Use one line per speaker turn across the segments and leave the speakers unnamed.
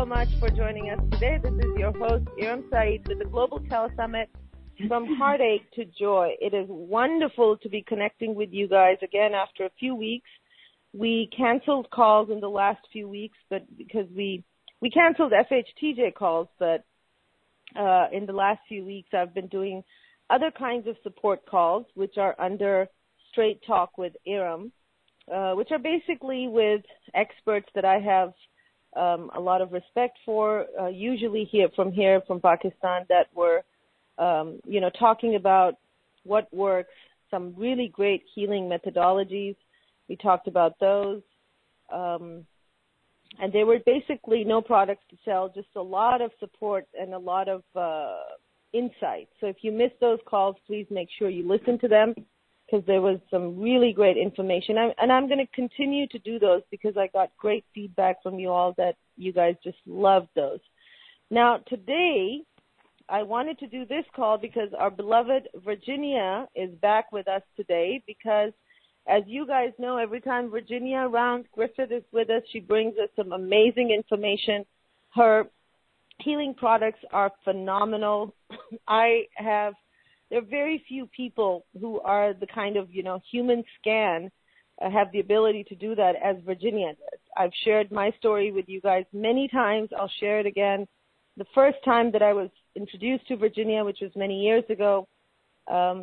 much for joining us today. This is your host, Iram Saeed, with the Global Telesummit From Heartache to Joy. It is wonderful to be connecting with you guys again after a few weeks. We canceled calls in the last few weeks, but because we canceled FHTJ calls, but in the last few weeks I've been doing other kinds of support calls, which are under Straight Talk with Iram, which are basically with experts that I have a lot of respect for, usually from Pakistan, that were, talking about what works, some really great healing methodologies. We talked about those. And there were basically no products to sell, just a lot of support and a lot of insight. So if you missed those calls, please make sure you listen to them, because there was some really great information. And I'm going to continue to do those because I got great feedback from you all that you guys just loved those. Now, today, I wanted to do this call because our beloved Virginia is back with us today, because, as you guys know, every time Virginia Round Griffith is with us, she brings us some amazing information. Her healing products are phenomenal. There are very few people who are the kind of, human scan, have the ability to do that as Virginia does. I've shared my story with you guys many times. I'll share it again. The first time that I was introduced to Virginia, which was many years ago, I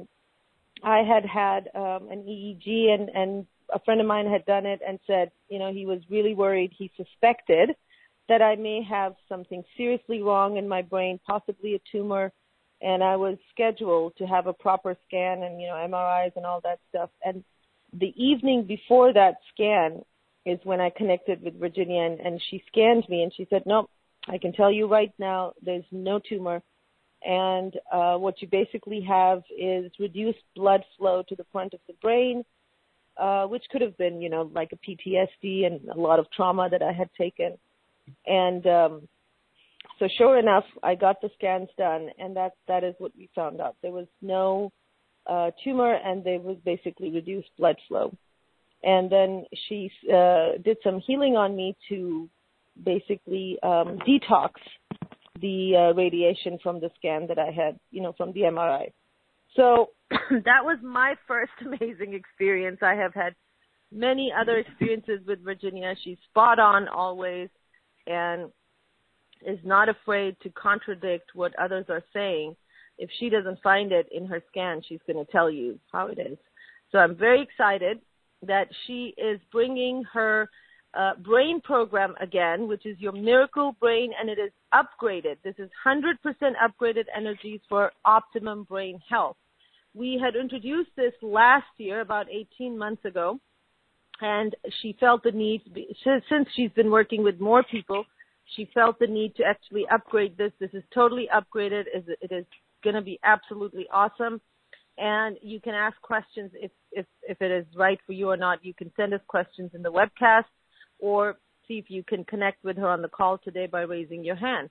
had an EEG, and a friend of mine had done it and said, he was really worried. He suspected that I may have something seriously wrong in my brain, possibly a tumor. And I was scheduled to have a proper scan and, MRIs and all that stuff. And the evening before that scan is when I connected with Virginia, and she scanned me, and she said, "No, I can tell you right now, there's no tumor. And what you basically have is reduced blood flow to the front of the brain, which could have been, like a PTSD and a lot of trauma that I had taken." And so sure enough, I got the scans done, and that is what we found out. There was no tumor, and there was basically reduced blood flow. And then she did some healing on me to basically detox the radiation from the scan that I had, from the MRI. So that was my first amazing experience. I have had many other experiences with Virginia. She's spot on always, and is not afraid to contradict what others are saying. If she doesn't find it in her scan, she's going to tell you how it is. So I'm very excited that she is bringing her brain program again, which is your Miracle Brain, and it is upgraded. This is 100% upgraded energies for optimum brain health. We had introduced this last year, about 18 months ago, and she felt the need, since she's been working with more people, she felt the need to actually upgrade this. This is totally upgraded. It is going to be absolutely awesome. And you can ask questions if it is right for you or not. You can send us questions in the webcast, or see if you can connect with her on the call today by raising your hand.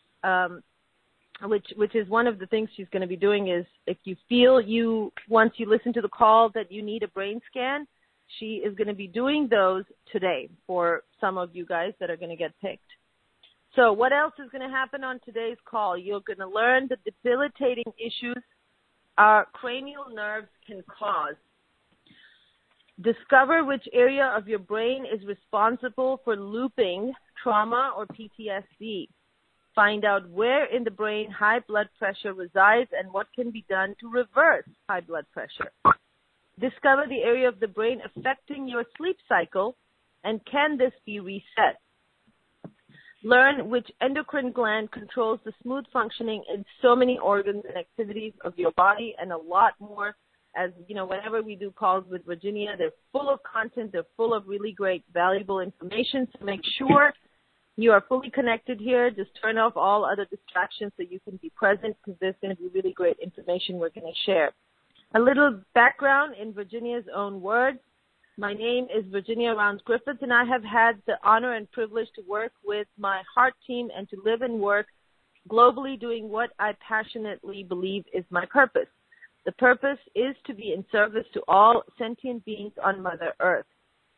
Which is one of the things she's going to be doing is, if you feel once you listen to the call that you need a brain scan, she is going to be doing those today for some of you guys that are going to get picked. So what else is going to happen on today's call? You're going to learn the debilitating issues our cranial nerves can cause. Discover which area of your brain is responsible for looping trauma or PTSD. Find out where in the brain high blood pressure resides and what can be done to reverse high blood pressure. Discover the area of the brain affecting your sleep cycle, and can this be reset? Learn which endocrine gland controls the smooth functioning in so many organs and activities of your body, and a lot more. As whenever we do calls with Virginia, they're full of content. They're full of really great, valuable information. So make sure you are fully connected here. Just turn off all other distractions so you can be present, because there's going to be really great information we're going to share. A little background in Virginia's own words. My name is Virginia Round Griffith, and I have had the honor and privilege to work with my heart team and to live and work globally doing what I passionately believe is my purpose. The purpose is to be in service to all sentient beings on Mother Earth.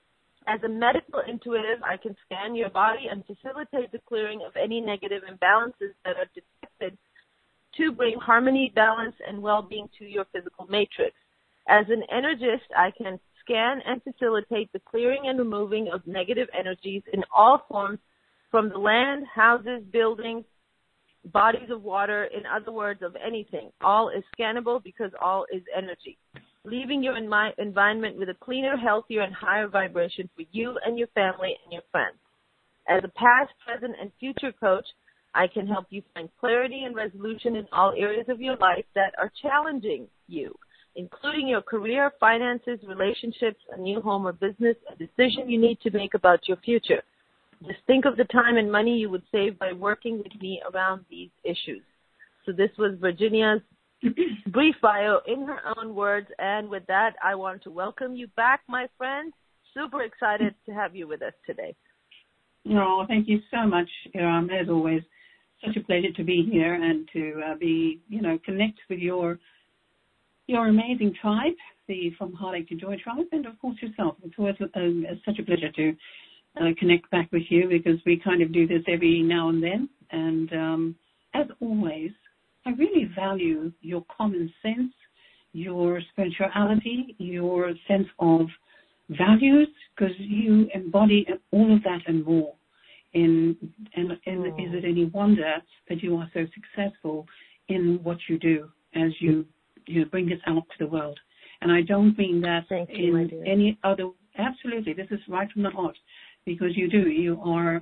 As a medical intuitive, I can scan your body and facilitate the clearing of any negative imbalances that are detected to bring harmony, balance, and well-being to your physical matrix. As an energist, I can scan and facilitate the clearing and removing of negative energies in all forms from the land, houses, buildings, bodies of water, in other words, of anything. All is scannable because all is energy, leaving your environment with a cleaner, healthier, and higher vibration for you and your family and your friends. As a past, present, and future coach, I can help you find clarity and resolution in all areas of your life that are challenging you, including your career, finances, relationships, a new home or business, a decision you need to make about your future. Just think of the time and money you would save by working with me around these issues. So this was Virginia's brief bio in her own words. And with that, I want to welcome you back, my friend. Super excited to have you with us today.
Oh, thank you so much, Iram. As always, such a pleasure to be here and to connect with your amazing tribe, the From Heartache to Joy tribe, and of course yourself. It's always such a pleasure to connect back with you because we kind of do this every now and then. And as always, I really value your common sense, your spirituality, your sense of values, because you embody all of that and more. And is it any wonder that you are so successful in what you do as you bring this out to the world? And I don't mean that in any other. Absolutely, this is right from the heart, because you do. You are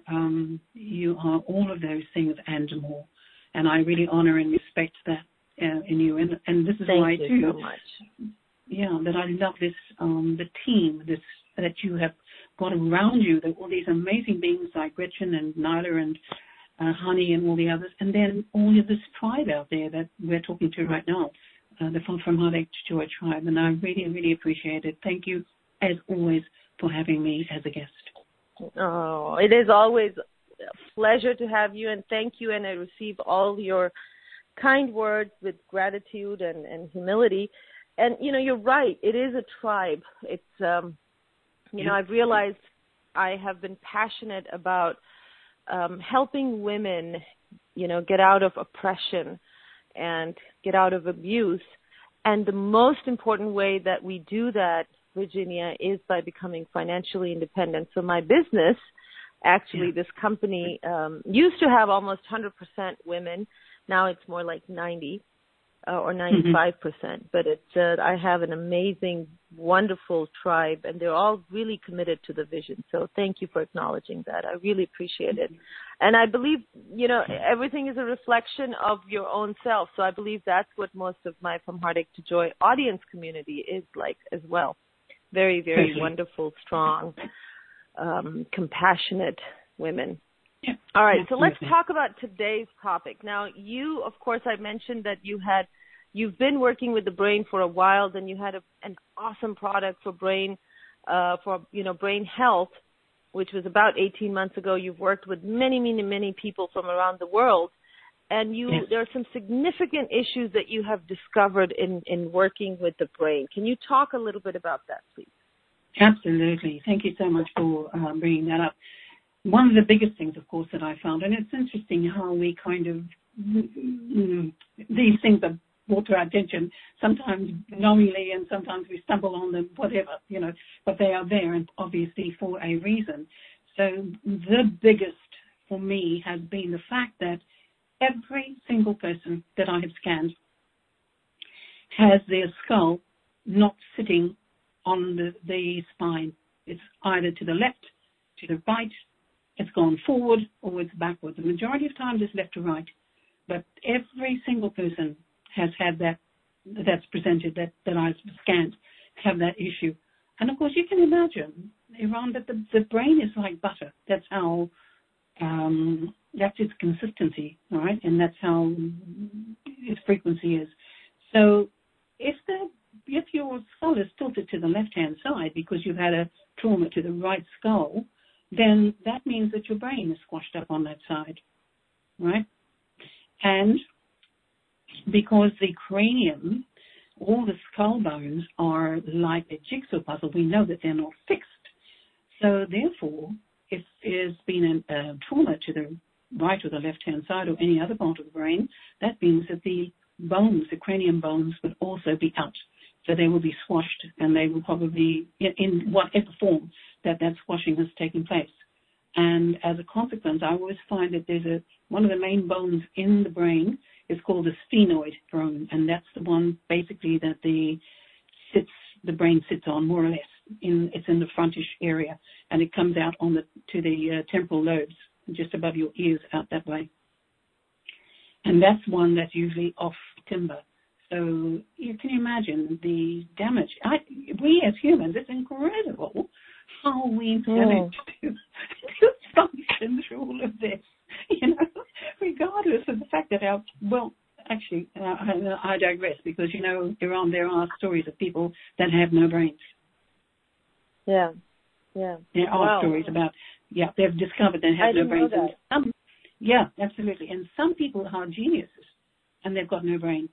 all of those things and more. And I really honor and respect that in you. And this is why too. Thank you so much. Yeah, that I love this the team that you have got around you. All these amazing beings like Gretchen and Nyla and Honey and all the others, and then all of this tribe out there that we're talking to right now, the From Heartache to Joy tribe. And I really, really appreciate it. Thank you, as always, for having me as a guest.
Oh, it is always a pleasure to have you, and thank you. And I receive all your kind words with gratitude and humility. And, you're right. It is a tribe. It's, I've realized I have been passionate about helping women, get out of oppression and get out of abuse. And the most important way that we do that, Virginia, is by becoming financially independent. So my business, actually, this company used to have almost 100% women. Now it's more like 90 or 95%. But I have an amazing, wonderful tribe, and they're all really committed to the vision. So thank you for acknowledging that. I really appreciate it. And I believe, everything is a reflection of your own self. So I believe that's what most of my From Heartache to Joy audience community is like as well. Very, very wonderful, strong, compassionate women. Yeah. All right, so let's talk about today's topic. Now, you, of course, I mentioned that you've been working with the brain for a while, then you had an awesome product for brain health, which was about 18 months ago. You've worked with many, many, many people from around the world, and there are some significant issues that you have discovered in working with the brain. Can you talk a little bit about that, please?
Absolutely. Thank you so much for bringing that up. One of the biggest things, of course, that I found, and it's interesting how we kind of, these things are brought to our attention, sometimes knowingly and sometimes we stumble on them, whatever, but they are there and obviously for a reason. So the biggest for me has been the fact that every single person that I have scanned has their skull not sitting on the spine. It's either to the left, to the right, it's gone forward, or it's backwards. The majority of times it's left to right. But every single person has had that's presented, that I've scanned, have that issue. And of course you can imagine, Iran, that the brain is like butter. That's how, that's its consistency, all right? And that's how its frequency is. So if your skull is tilted to the left-hand side because you've had a trauma to the right skull, then that means that your brain is squashed up on that side, right? And because the cranium, all the skull bones are like a jigsaw puzzle, we know that they're not fixed. So therefore, if there's been a trauma to the right or the left-hand side or any other part of the brain, that means that the bones, the cranium bones, would also be out. So they will be squashed, and they will probably, in whatever form that squashing has taken place. And as a consequence, I always find that there's one of the main bones in the brain is called the sphenoid bone, and that's the one basically that the brain sits on, more or less. It's in the frontish area, and it comes out to the temporal lobes, just above your ears, out that way. And that's one that's usually off timber. So you can imagine the damage. We as humans, it's incredible how we manage to function through all of this, regardless of the fact that I digress, because, Iram, there are stories of people that have no brains.
Yeah.
There are stories about, they've discovered they have no brains. And absolutely. And some people are geniuses, and they've got no brain.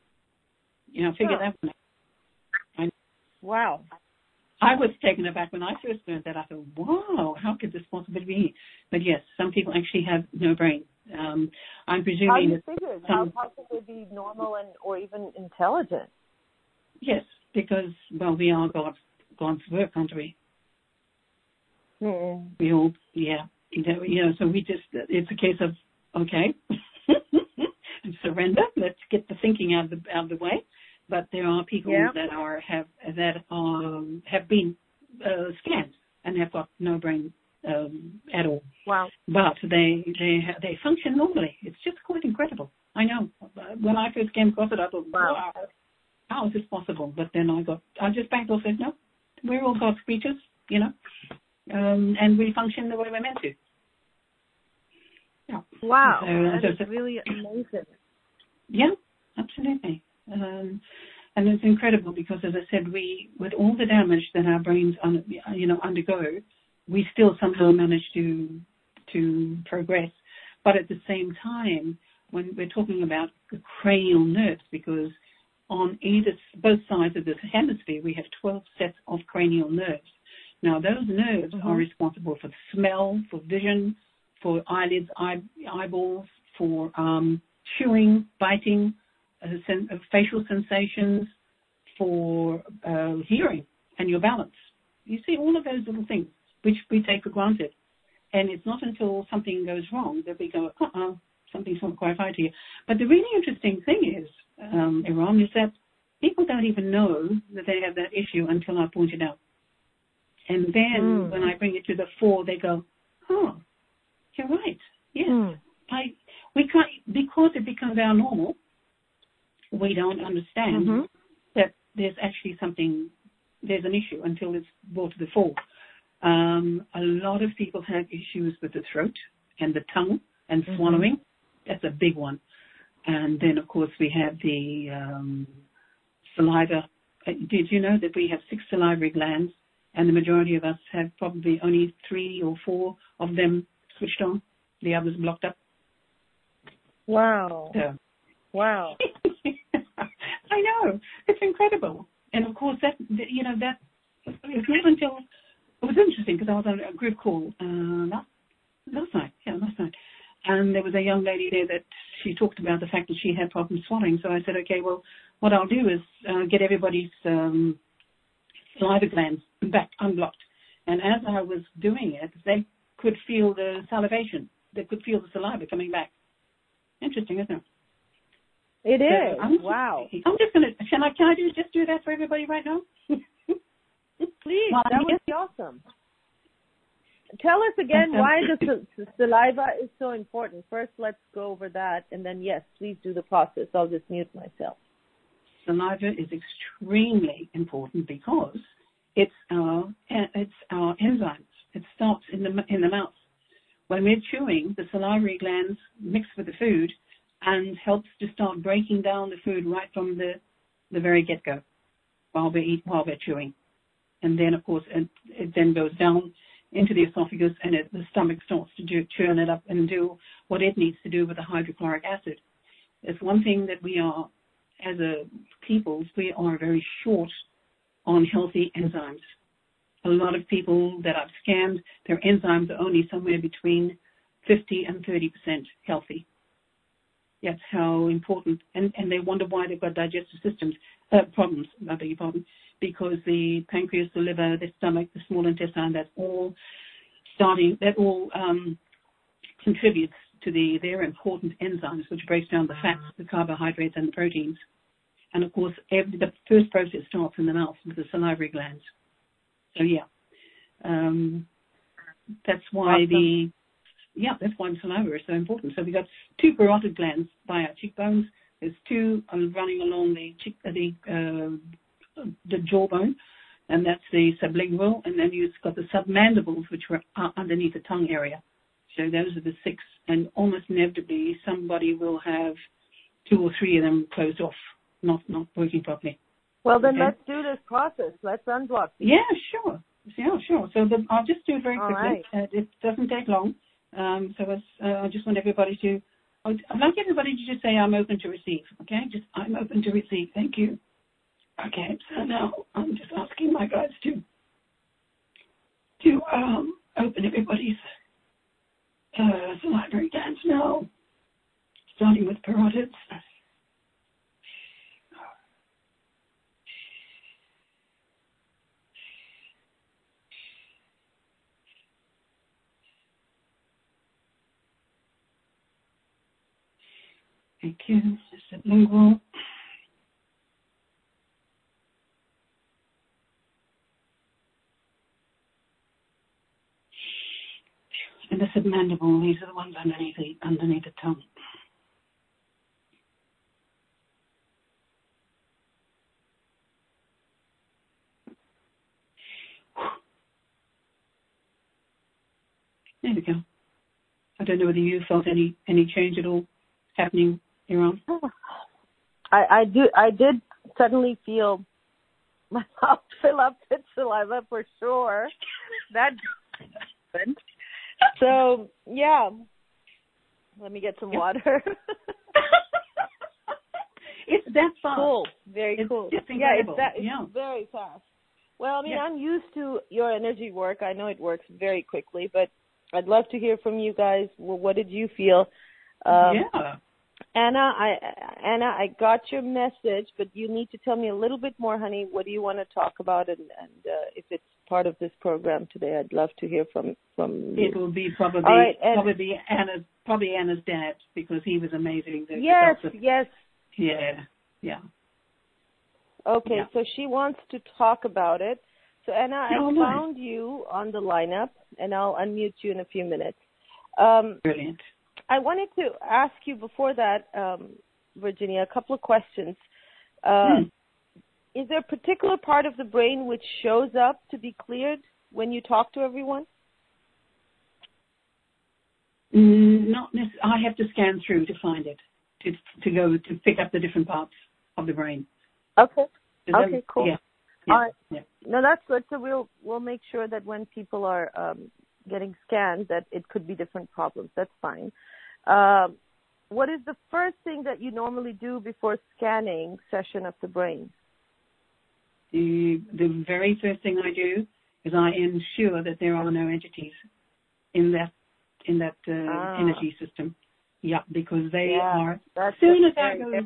Figure that one out.
Wow.
I was taken aback when I first learned that. I thought, wow, how could this possibly be? But yes, some people actually have no brain. I'm presuming
how do you figure? How can they be normal or even intelligent?
Yes, because, we are God's work, aren't we?
Mm-hmm.
We all, so we just, it's a case of, okay, surrender. Let's get the thinking out of the way. But there are people that have been scanned and have got no brain at all.
Wow!
But they function normally. It's just quite incredible. I know. When I first came across it, I thought, wow, how is this possible? But then I just backed off and said, no, we're all God's creatures, and we function the way we're meant to. Yeah.
Wow,
so,
that's really amazing.
Yeah, absolutely. And it's incredible because, as I said, with all the damage that our brains, undergo, we still somehow manage to progress. But at the same time, when we're talking about the cranial nerves, because on both sides of this hemisphere, we have 12 sets of cranial nerves. Now, those nerves are responsible for smell, for vision, for eyelids, eyeballs, for chewing, biting, facial sensations, for hearing and your balance. You see all of those little things which we take for granted. And it's not until something goes wrong that we go, something's not quite right here. But the really interesting thing is, Iram, is that people don't even know that they have that issue until I point it out. And then when I bring it to the fore, they go, oh, you're right. Yes. We can't, because it becomes our normal, we don't understand that there's actually there's an issue until it's brought to the fore. A lot of people have issues with the throat and the tongue and swallowing. That's a big one. And then, of course, we have the saliva. Did you know that we have 6 salivary glands, and the majority of us have probably only 3 or 4 of them switched on, the others blocked up?
Wow.
So.
Wow.
I know. It's incredible. And, of course, that it's not until it was interesting because I was on a group call last night. And there was a young lady there that she talked about the fact that she had problems swallowing. So I said, okay, well, what I'll do is get everybody's saliva glands back unblocked. And as I was doing it, they could feel the salivation. They could feel the saliva coming back. Interesting, isn't it?
It is. Wow.
I'm just going to, can I just do that for everybody right now?
Please, that would be awesome. Tell us again why the saliva is so important. First, let's go over that, and then, yes, please do the process. I'll just mute myself.
Saliva is extremely important because it's our enzymes. It starts in the mouth. When we're chewing, the salivary glands mix with the food and helps to start breaking down the food right from the very get-go while we're chewing. And then, of course, it then goes down into the esophagus, and the stomach starts to churn it up and do what it needs to do with the hydrochloric acid. It's one thing that we are, as a peoples, we are very short on healthy enzymes. A lot of people that I've scanned, their enzymes are only somewhere between 50 and 30% healthy. That's how important, and they wonder why they've got digestive systems problems, I beg your pardon, because the pancreas, the liver, the stomach, the small intestine, that all contributes to their important enzymes, which breaks down the fats, the carbohydrates, and the proteins. And of course, the first process starts in the mouth with the salivary glands. So that's why that's why saliva is so important. So we've got 2 parotid glands by our cheekbones. There's 2 running along the jawbone, and that's the sublingual. And then you've got the submandibles, which are underneath the tongue area. So those are the 6. And almost inevitably, somebody will have 2 or 3 of them closed off, not working properly.
Well, then let's do this process. Let's unblock these.
Yeah, sure. So I'll just do it very quickly.
Right.
It doesn't take long. I just want everybody to, I'd like everybody to just say, I'm open to receive, okay? Just, I'm open to receive. Thank you. Okay, so now I'm just asking my guides to open everybody's salivary glands now, starting with parotids. Thank you. Sublingual. And the submandible, these are the ones underneath the tongue. There we go. I don't know whether you felt any change at all happening, Iran.
I did suddenly feel my mouth fill up with saliva for sure. That happened. So yeah, let me get some water.
It's that fast.
Cool, very cool.
It's incredible.
It's very fast. Well, I mean, I'm used to your energy work. I know it works very quickly, but I'd love to hear from you guys. Well, what did you feel? Anna, I got your message, but you need to tell me a little bit more, honey. What do you want to talk about, and if it's part of this program today, I'd love to hear from you.
It will be probably Anna's dad, because he was amazing.
Yes.
Yeah.
Okay,
yeah.
So she wants to talk about it. So Anna, I found you on the lineup, and I'll unmute you in a few minutes.
Brilliant.
I wanted to ask you before that, Virginia, a couple of questions. Is there a particular part of the brain which shows up to be cleared when you talk to everyone?
Not necessarily. I have to scan through to find it, to pick up the different parts of the brain.
Okay. Okay, cool.
Yeah.
All right.
Yeah.
No, that's good. So we'll make sure that when people are getting scanned, that it could be different problems. That's fine. What is the first thing that you normally do before scanning session of the brain?
The very first thing I do is I ensure that there are no entities in that energy system. Yeah, because they are. As soon as I go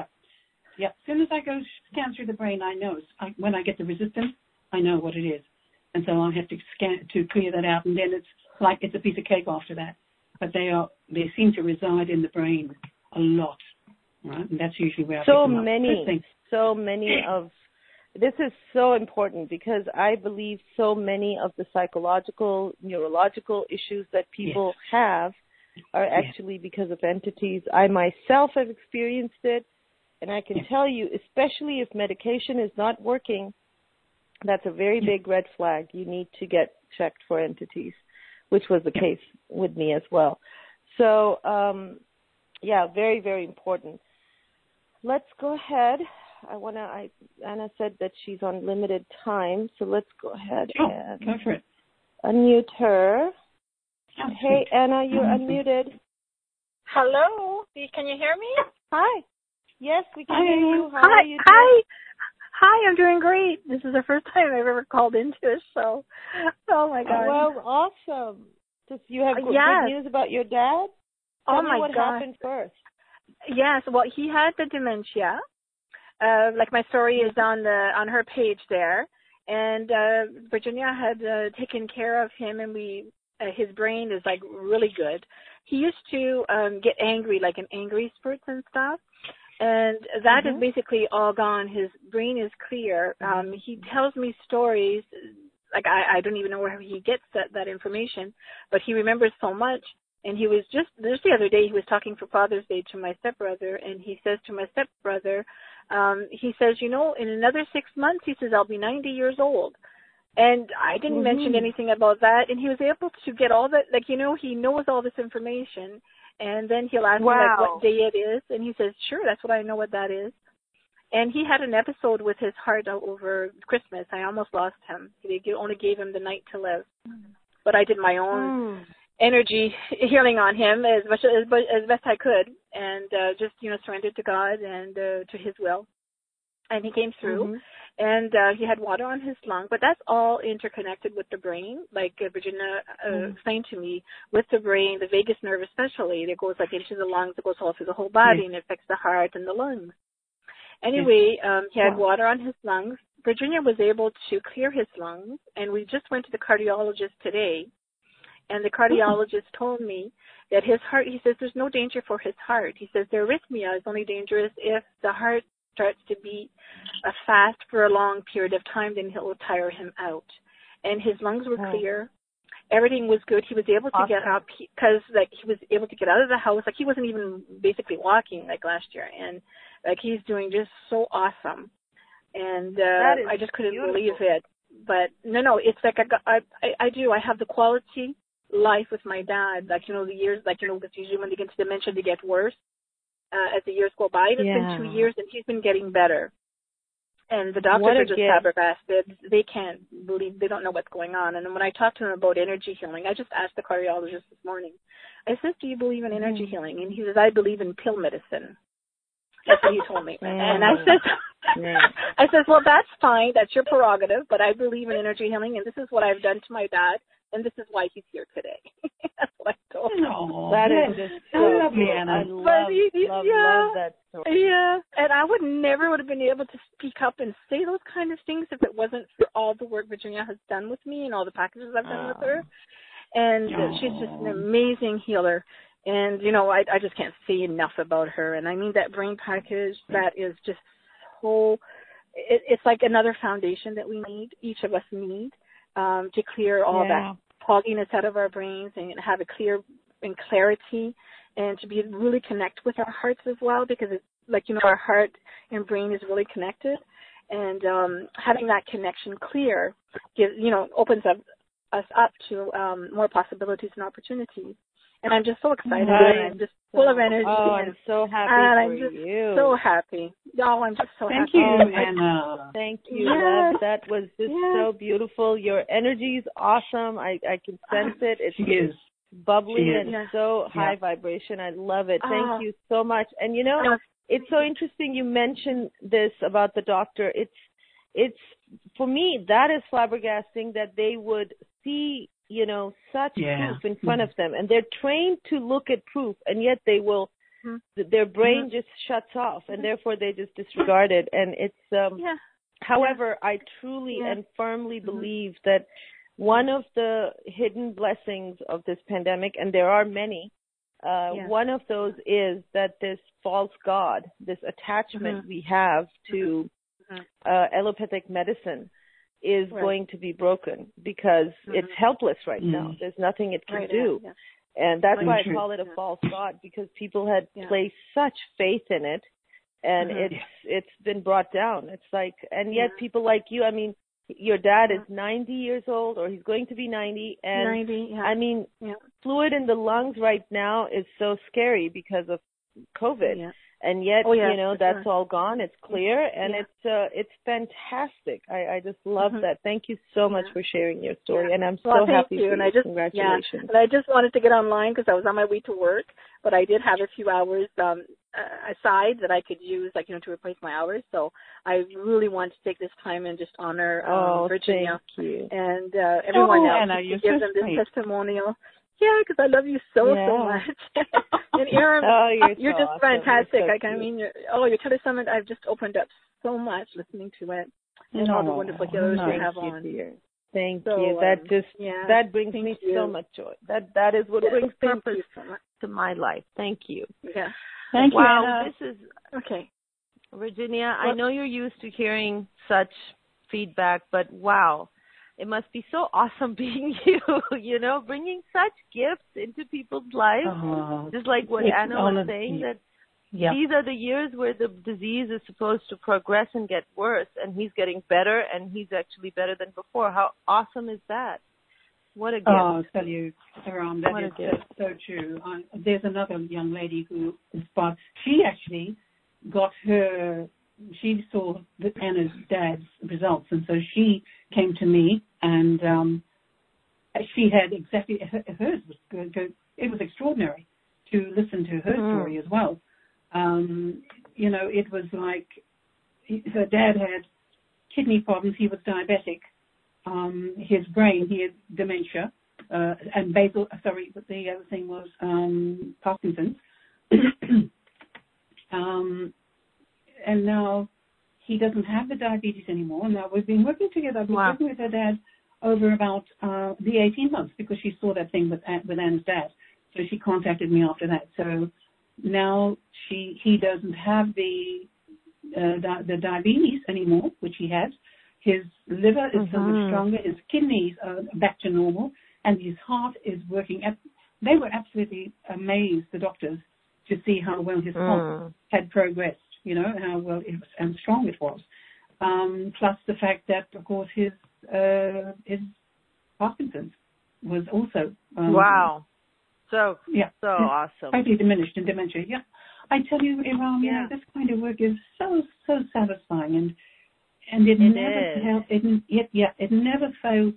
scan through the brain, I know. When I get the resistance, I know what it is, and so I have to scan to clear that out, and then it's a piece of cake after that. But they seem to reside in the brain a lot, right? And that's usually where I pick them up.
So many of this is so important, because I believe so many of the psychological, neurological issues that people have are actually because of entities. I myself have experienced it, and I can tell you, especially if medication is not working, that's a very big red flag. You need to get checked for entities, which was the case with me as well. So, very, very important. Let's go ahead. Anna said that she's on limited time, so let's go ahead and
go for it.
Unmute her. Hey, Anna, you're unmuted.
Hello, can you hear me?
Hi. Yes, we can hear you. How are you doing?
Hi, I'm doing great. This is the first time I've ever called into a show. Oh my God.
Well, awesome. Just you have good news about your dad? Tell me what happened first.
Yes, well, he had the dementia. Like my story is on her page there, and Virginia had taken care of him, and his brain is like really good. He used to get angry, like in angry spurts and stuff. And that is basically all gone. His brain is clear. He tells me stories, like I don't even know where he gets that information, but he remembers so much. And he was just the other day, he was talking for Father's Day to my stepbrother, and he says to my stepbrother, he says, in another 6 months, he says, I'll be 90 years old. And I didn't mention anything about that, and he was able to get all that, he knows all this information. And then he'll ask me, what day it is. And he says, sure, that's what I know what that is. And he had an episode with his heart over Christmas. I almost lost him. They only gave him the night to live. But I did my own energy healing on him as best I could. And just, surrendered to God and to his will. And he came through. And he had water on his lung, but that's all interconnected with the brain, like Virginia explained to me, with the brain, the vagus nerve especially, that goes into the lungs, it goes all through the whole body, and it affects the heart and the lungs. Anyway, he had water on his lungs. Virginia was able to clear his lungs, and we just went to the cardiologist today, and the cardiologist told me that his heart, he says there's no danger for his heart. He says the arrhythmia is only dangerous if the heart starts to beat fast for a long period of time, then he'll tire him out. And his lungs were clear. Everything was good. He was able to get up because, he was able to get out of the house. He wasn't even basically walking last year. And, he's doing just so awesome. And I just couldn't believe it. But, no, it's I do. I have the quality life with my dad. The years, because usually when they get to dementia, they get worse. As the years go by, it's been 2 years, and he's been getting better. And the doctors are just flabbergasted. They can't believe, they don't know what's going on. And when I talked to him about energy healing, I just asked the cardiologist this morning, I said, do you believe in energy healing? And he says, I believe in pill medicine. That's what he told me. And I said, well, that's fine. That's your prerogative, but I believe in energy healing, and this is what I've done to my dad, and this is why he's here today. That's what I told him.
That is just so lovely, Anna. I love that story.
Yeah, and I would have been able to speak up and say those kind of things if it wasn't for all the work Virginia has done with me and all the packages I've done with her. And she's just an amazing healer. And, I just can't say enough about her. And I mean, that brain package, that is just so, it's like another foundation that we need, each of us need, to clear all that fogginess out of our brains and have a clear and clarity, and to be really connect with our hearts as well, because it's our heart and brain is really connected. And having that connection clear opens us up to more possibilities and opportunities. And I'm just so excited. And I'm just full of energy.
Oh, I'm so happy
I'm just so happy. Oh, I'm just so happy.
Thank you, Anna.
Thank you, love. That was just so beautiful. Your energy is awesome. I can sense it. It's bubbly and so high vibration. I love it. Thank you so much. And, it's so interesting you mentioned this about the doctor. It's for me, that is flabbergasting that they would see such proof in front of them, and they're trained to look at proof, and yet they will, their brain just shuts off, and therefore they just disregard it. And it's, however, I truly and firmly believe that one of the hidden blessings of this pandemic, and there are many, one of those is that this false god, this attachment we have to allopathic medicine, is going to be broken, because it's helpless right now. There's nothing it can do. Yeah. And that's why I call it a false god, because people had placed such faith in it, and it's been brought down. It's and yet people like you, I mean, your dad is 90 years old, or he's going to be 90, and 90, I mean, fluid in the lungs right now is so scary because of COVID.
Yeah.
And yet, that's all gone. It's clear, and it's fantastic. I just love that. Thank you so much for sharing your story, and I'm so happy for you. Congratulations.
And I just wanted to get online because I was on my way to work, but I did have a few hours aside that I could use, to replace my hours. So I really want to take this time and just honor Virginia and everyone else
Anna,
to give them this testimonial. Yeah, because I love you so much. And Iram, you're just awesome. Fantastic. Your telesummit, I've just opened up so much listening to it and all the wonderful healers you have on.
Thank you. That brings me so much joy. That is what brings purpose to my life. Thank you.
Yeah.
Thank you.
Wow, this is
okay.
Virginia, I know you're used to hearing such feedback, but wow. It must be so awesome being you, bringing such gifts into people's lives. Just like what Anna was saying, that these are the years where the disease is supposed to progress and get worse, and he's getting better, and he's actually better than before. How awesome is that? What a gift.
I'll tell you, Iram, that's so true. There's another young lady who she actually got she saw Anna's dad's results, and so she came to me, and she had exactly hers was good. It was extraordinary to listen to her story as well. It was like her dad had kidney problems. He was diabetic. His brain, he had dementia, and the other thing was Parkinson's. And now he doesn't have the diabetes anymore. Now we've been working together. I've been working with her dad over about the 18 months because she saw that thing with Anne's dad. So she contacted me after that. So now he doesn't have the diabetes anymore, which he had. His liver is so much stronger. His kidneys are back to normal, and his heart is working. They were absolutely amazed, the doctors, to see how well his heart had progressed. How well it was and strong it was. Plus the fact that, of course, his Parkinson's was also so awesome. Totally diminished in dementia. Yeah, I tell you, Iram, this kind of work is so satisfying, and it never fails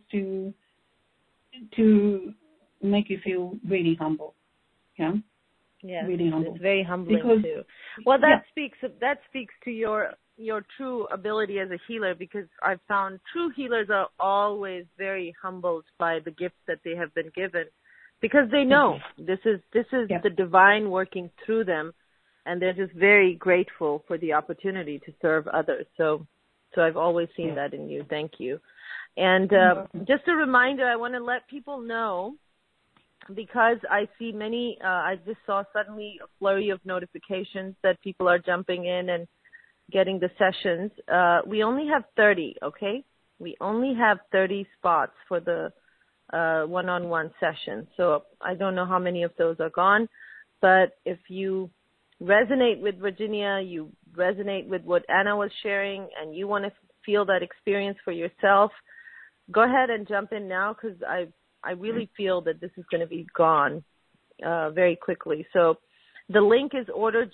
to make you feel really humble. Yeah.
Yes,
really humble.
It's very humbling too. Well, that speaks to your true ability as a healer, because I've found true healers are always very humbled by the gifts that they have been given, because they know this is the divine working through them, and they're just very grateful for the opportunity to serve others. So I've always seen that in you. Thank you. And just a reminder, I want to let people know, because I see I just saw suddenly a flurry of notifications that people are jumping in and getting the sessions. We only have 30, okay? We only have 30 spots for the one-on-one session. So I don't know how many of those are gone, but if you resonate with Virginia, you resonate with what Anna was sharing, and you want to feel that experience for yourself, go ahead and jump in now, because I really feel that this is going to be gone very quickly. So the link is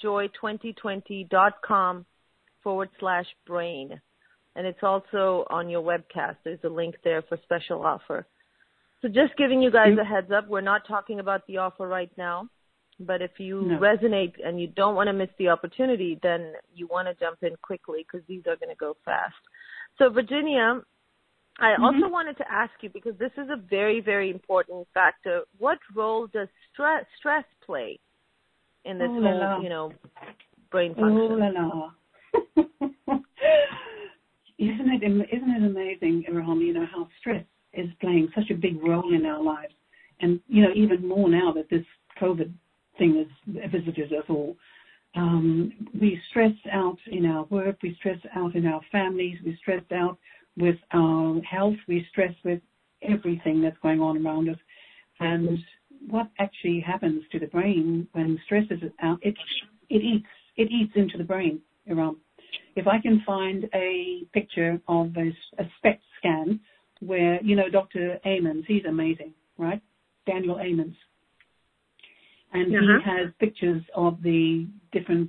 orderjoy2020.com/brain. And it's also on your webcast. There's a link there for special offer. So just giving you guys a heads up, we're not talking about the offer right now. But if you resonate and you don't want to miss the opportunity, then you want to jump in quickly, because these are going to go fast. So Virginia, I also wanted to ask you, because this is a very, very important factor, what role does stress play in this whole, brain function?
Isn't it amazing, Iram, how stress is playing such a big role in our lives? And, even more now that this COVID thing has visited us all. We stress out in our work, we stress out in our families, we stress out with our health, we stress with everything that's going on around us. And what actually happens to the brain when stress is out, it eats into the brain, Iram. If I can find a picture of a SPECT scan where, Dr. Ammons, he's amazing, right? Daniel Ammons. And he has pictures of the different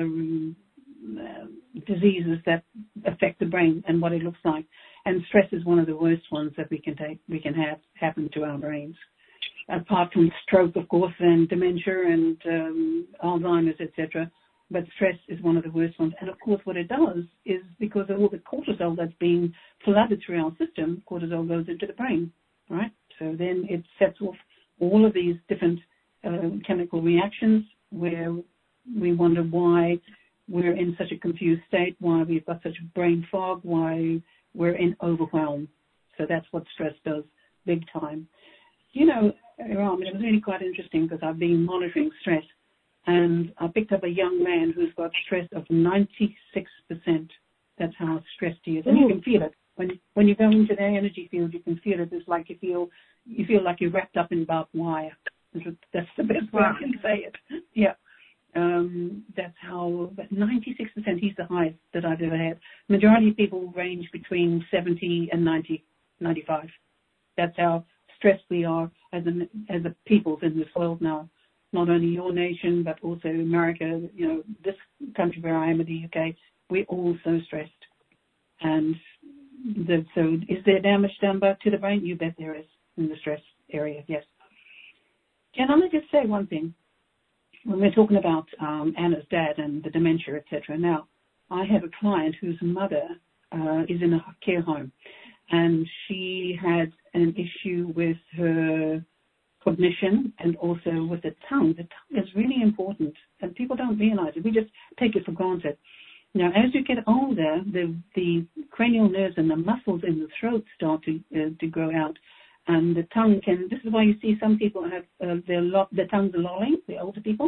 diseases that affect the brain and what it looks like. And stress is one of the worst ones that we can have happen to our brains. Apart from stroke, of course, and dementia and Alzheimer's, etc. But stress is one of the worst ones. And of course, what it does is because of all the cortisol that's being flooded through our system, cortisol goes into the brain, right? So then it sets off all of these different chemical reactions where we wonder why we're in such a confused state, why we've got such brain fog, why we're in overwhelm. So that's what stress does, big time. You know, Iram, it was really quite interesting because I've been monitoring stress, and I picked up a young man who's got stress of 96%. That's how stressed he is. And you can feel it. When you go into their energy field, you can feel it. It's like you feel like you're wrapped up in barbed wire. That's the best way I can say it. Yeah. That's how, but 96%, he's the highest that I've ever had. Majority of people range between 70 and 90, 95. That's how stressed we are as a peoples in this world now. Not only your nation, but also America, you know, this country where I am in the UK, we're all so stressed. And so is there damage done back to the brain? You bet there is in the stress area, yes. Can I just say one thing? When we're talking about Anna's dad and the dementia, etc. Now, I have a client whose mother is in a care home, and she had an issue with her cognition and also with the tongue. The tongue is really important, and people don't realize it. We just take it for granted. Now, as you get older, the cranial nerves and the muscles in the throat start to grow out, and the tongue can. This is why you see some people have their tongues lolling. The older people,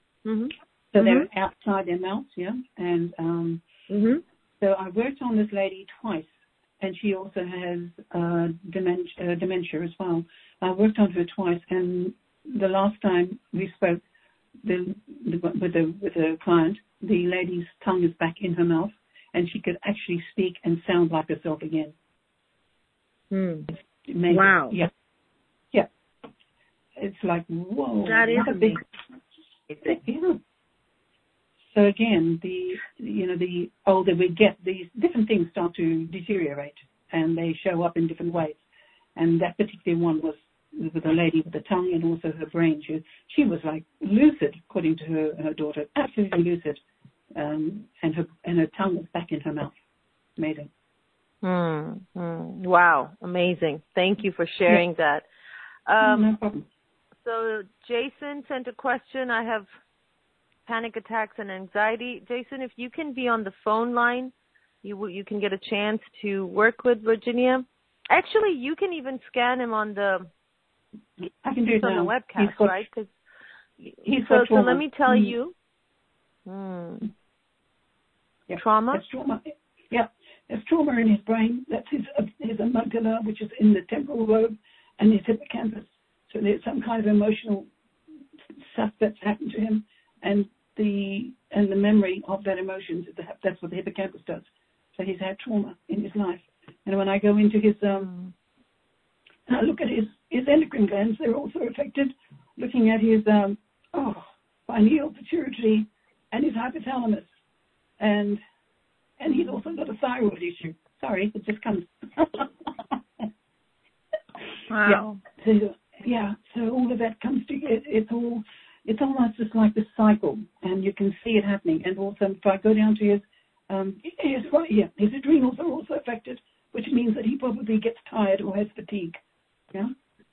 so they're outside their mouths, yeah. And so I worked on this lady twice, and she also has dementia as well. I worked on her twice, and the last time we spoke with the client, the lady's tongue is back in her mouth, and she could actually speak and sound like herself again. Wow. Yeah. Yeah. It's like, whoa.
That is a big.
Yeah. So again, the older we get, these different things start to deteriorate, and they show up in different ways. And that particular one was with a lady with the tongue and also her brain. She was like lucid, according to her daughter, absolutely lucid, and her tongue was back in her mouth. Amazing.
Wow, amazing. Thank you for sharing that.
No problem.
So Jason sent a question. I have panic attacks and anxiety. Jason, if you can be on the phone line, you can get a chance to work with Virginia. Actually, you can even scan him on the
I can do it
on
now.
the webcast, right? Cause, so let me tell you.
Yeah.
Trauma?
It's trauma. Yeah. There's trauma in his brain. That's his amygdala, which is in the temporal lobe, and his hippocampus. So there's some kind of emotional stuff that's happened to him, and the memory of that emotion, that's what the hippocampus does. So he's had trauma in his life. And when I go into his, I look at his endocrine glands, they're also affected. Looking at his pineal pituitary and his hypothalamus, and he's also got a thyroid issue. Sorry, it just comes.
Wow.
So all of that comes together. It's almost just like this cycle, and you can see it happening. And also, if I go down to his adrenals are also affected, which means that he probably gets tired or has fatigue. Yeah.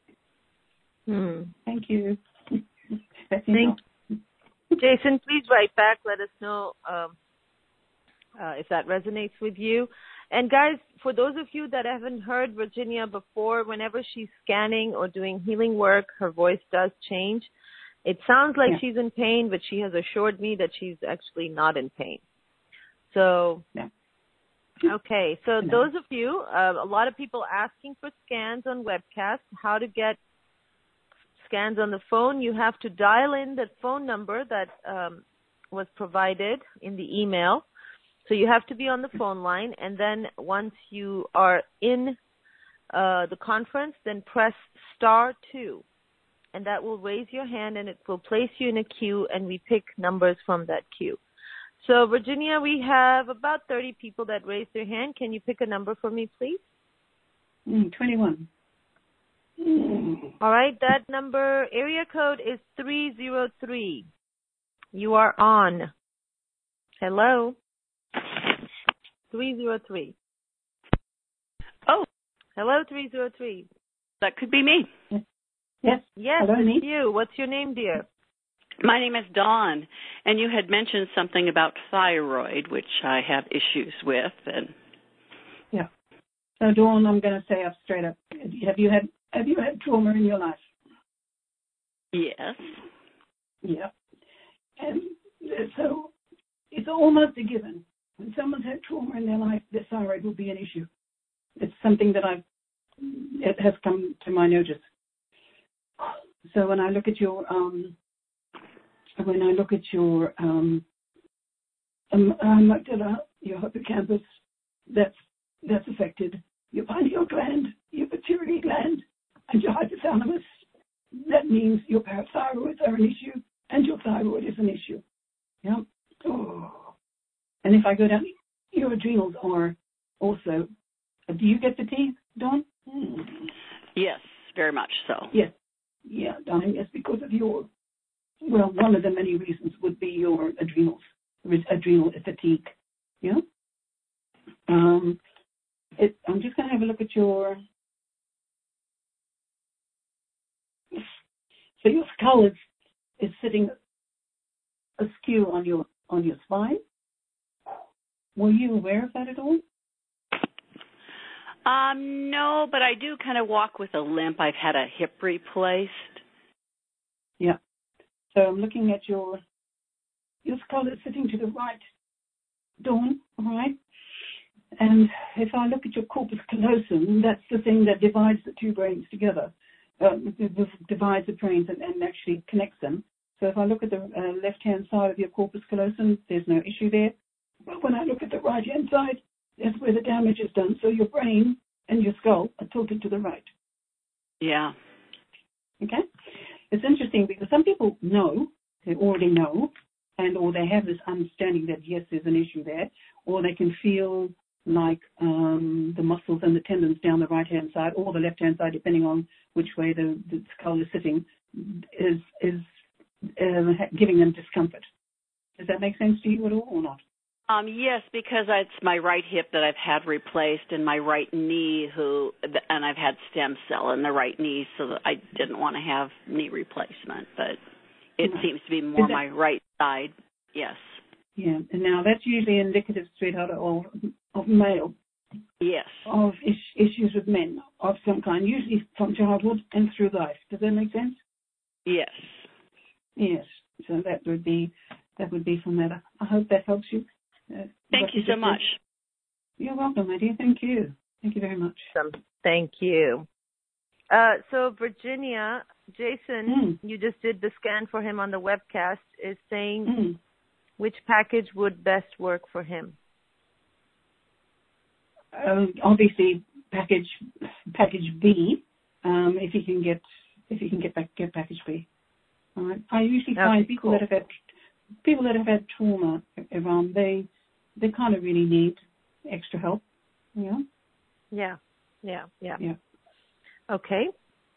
Thank you.
Jason, please write back. Let us know if that resonates with you. And guys, for those of you that haven't heard Virginia before, whenever she's scanning or doing healing work, her voice does change. It sounds like she's in pain, but she has assured me that she's actually not in pain. So, okay. So those of you, a lot of people asking for scans on webcast, how to get scans on the phone. You have to dial in the phone number that was provided in the email. So you have to be on the phone line, and then once you are in the conference, then press *2. and that will raise your hand, and it will place you in a queue, and we pick numbers from that queue. So, Virginia, we have about 30 people that raised their hand. Can you pick a number for me, please?
21.
All right, that number, area code is 303. You are on. Hello? 303.
Oh.
Hello, 303.
That could be me.
Yes.
Yes,
Hello,
it's
me.
you. What's your name, dear?
My name is Dawn, and you had mentioned something about thyroid, which I have issues with. And
yeah. So, Dawn, I'm going to say up straight up. Have you had trauma in your life?
yes.
Yeah. And so it's almost a given. When someone's had trauma in their life, their thyroid will be an issue. It's something that it has come to my notice. So when I look at your amygdala, your hippocampus, that's affected. Your pineal gland, your pituitary gland, and your hypothalamus. That means your parathyroids are an issue, and your thyroid is an issue. Yeah. Oh. And if I go down, your adrenals are also. Do you get fatigue, Dawn?
Yes, very much so.
Yes. Yeah, darling, yes, because of one of the many reasons would be your adrenal fatigue. Yeah? I'm just going to have a look at your skull is sitting askew on your spine. Were you aware of that at all?
No, but I do kind of walk with a limp. I've had a hip replaced.
Yeah. So I'm looking at your skull is sitting to the right, Dawn, all right? And if I look at your corpus callosum, that's the thing that divides the two brains together, divides the brains and actually connects them. So if I look at the left-hand side of your corpus callosum, there's no issue there. But when I look at the right-hand side, that's where the damage is done. So your brain and your skull are tilted to the right.
Yeah.
Okay? It's interesting because some people know, they already know, or they have this understanding that, yes, there's an issue there, or they can feel like the muscles and the tendons down the right-hand side or the left-hand side, depending on which way the skull is sitting, is giving them discomfort. Does that make sense to you at all or not?
Yes, because it's my right hip that I've had replaced and my right knee and I've had stem cell in the right knee, so that I didn't want to have knee replacement, but it seems to be more my right side. Yes.
Yeah, and now that's usually indicative, sweetheart, of male.
Yes.
Of issues with men of some kind, usually from childhood and through life. Does that make sense?
Yes.
Yes. So that would be from that. I hope that helps you.
Thank you so much.
You're welcome, my dear. Thank you. Thank you very much.
Thank you. So, Virginia, Jason, you just did the scan for him on the webcast, is saying which package would best work for him?
Obviously, package B. If you can get package B. All right. I usually find people that have had trauma around, they kind of really need extra help. Yeah. Yeah.
Okay.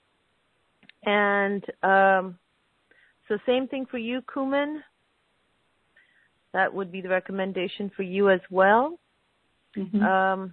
And so same thing for you, Kuman. That would be the recommendation for you as well.
Mm-hmm.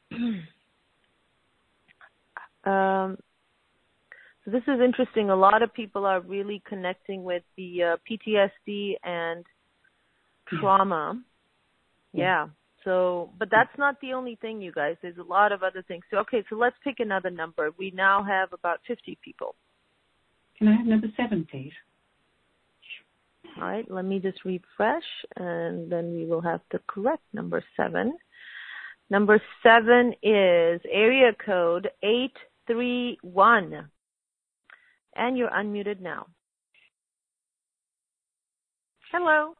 So this is interesting. A lot of people are really connecting with the PTSD and trauma. Yeah. So, but that's not the only thing, you guys. There's a lot of other things. So, okay, so let's pick another number. We now have about 50 people.
Can I have number 7, please?
All right, let me just refresh, and then we will have the correct number 7. Number 7 is area code 831. And you're unmuted now. Hello.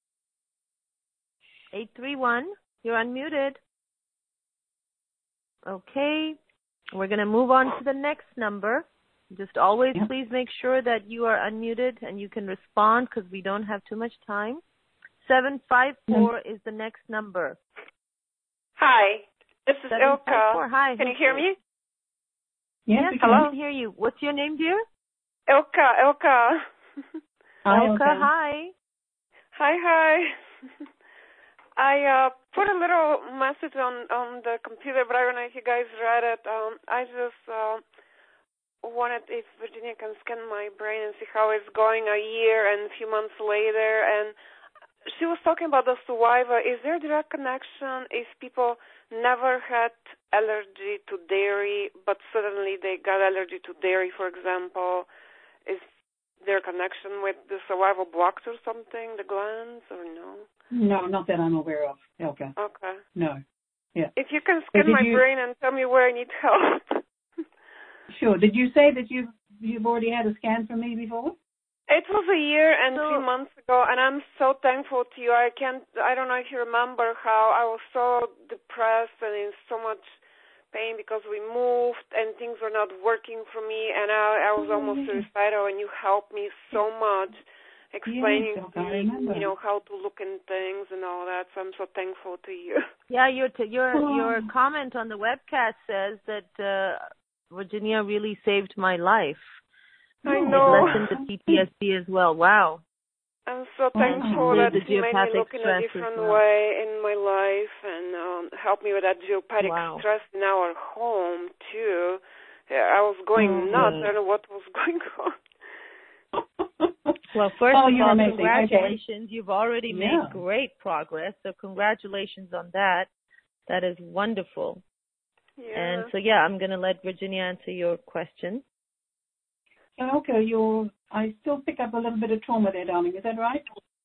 831, you're unmuted. Okay, we're going to move on to the next number. Just always please make sure that you are unmuted and you can respond because we don't have too much time. 754 is the next number.
Hi, this is Ilka.
Hi.
Can you hear me?
Yes,
hello?
I can hear you. What's your name, dear?
Ilka.
Hi,
Ilka, hi.
Hi. I put a little message on the computer, but I don't know if you guys read it. I just wanted if Virginia can scan my brain and see how it's going a year and a few months later. And she was talking about the saliva. Is there a direct connection if people never had allergy to dairy, but suddenly they got allergy to dairy, for example? Is there a connection with the saliva blocks or something, the glands, or no?
No, not that I'm aware of, Elka.
Okay.
No. Yeah.
If you can scan my brain and tell me where I need help.
Sure. Did you say that you've already had a scan from me before?
It was a year and 3 months ago, and I'm so thankful to you. I don't know if you remember how I was so depressed and in so much pain because we moved and things were not working for me, and I was almost suicidal, and you helped me so much explaining to me, how to look in things and all that. So I'm so thankful to you.
Yeah, your comment on the webcast says that Virginia really saved my life.
I know.
It lessened the PTSD as well. Wow.
I'm so thankful that you made me look in a different way in my life and helped me with that geopathic stress in our home, too. I was going nuts. I don't know what was going on.
Well, first of all,
amazing.
congratulations.
Okay.
You've already made great progress, so congratulations on that. That is wonderful.
Yeah.
And so, I'm going to let Virginia answer your question.
Okay, I still pick up a little bit of trauma there, darling. Is that right?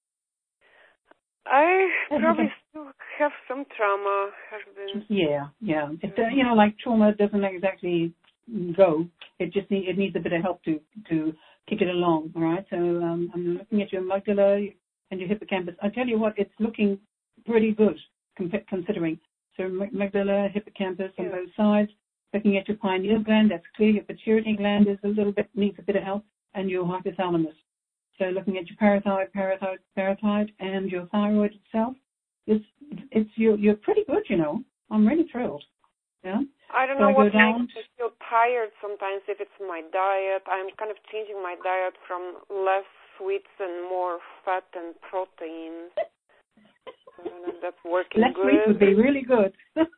I probably still have some trauma.
Yeah. It, like trauma doesn't exactly go. It just needs a bit of help to kick it along. All right. So I'm looking at your amygdala and your hippocampus. I tell you what, it's looking pretty good considering. So amygdala, hippocampus on both sides. Looking at your pineal gland, that's clear. Your pituitary gland needs a bit of help, and your hypothalamus. So looking at your parathyroid, and your thyroid itself, you're pretty good. I'm really thrilled. Yeah.
I don't know what makes me feel tired sometimes. If it's my diet, I'm kind of changing my diet from less sweets and more fat and protein. I don't know if that's working
less
good.
Less sweets would be really good.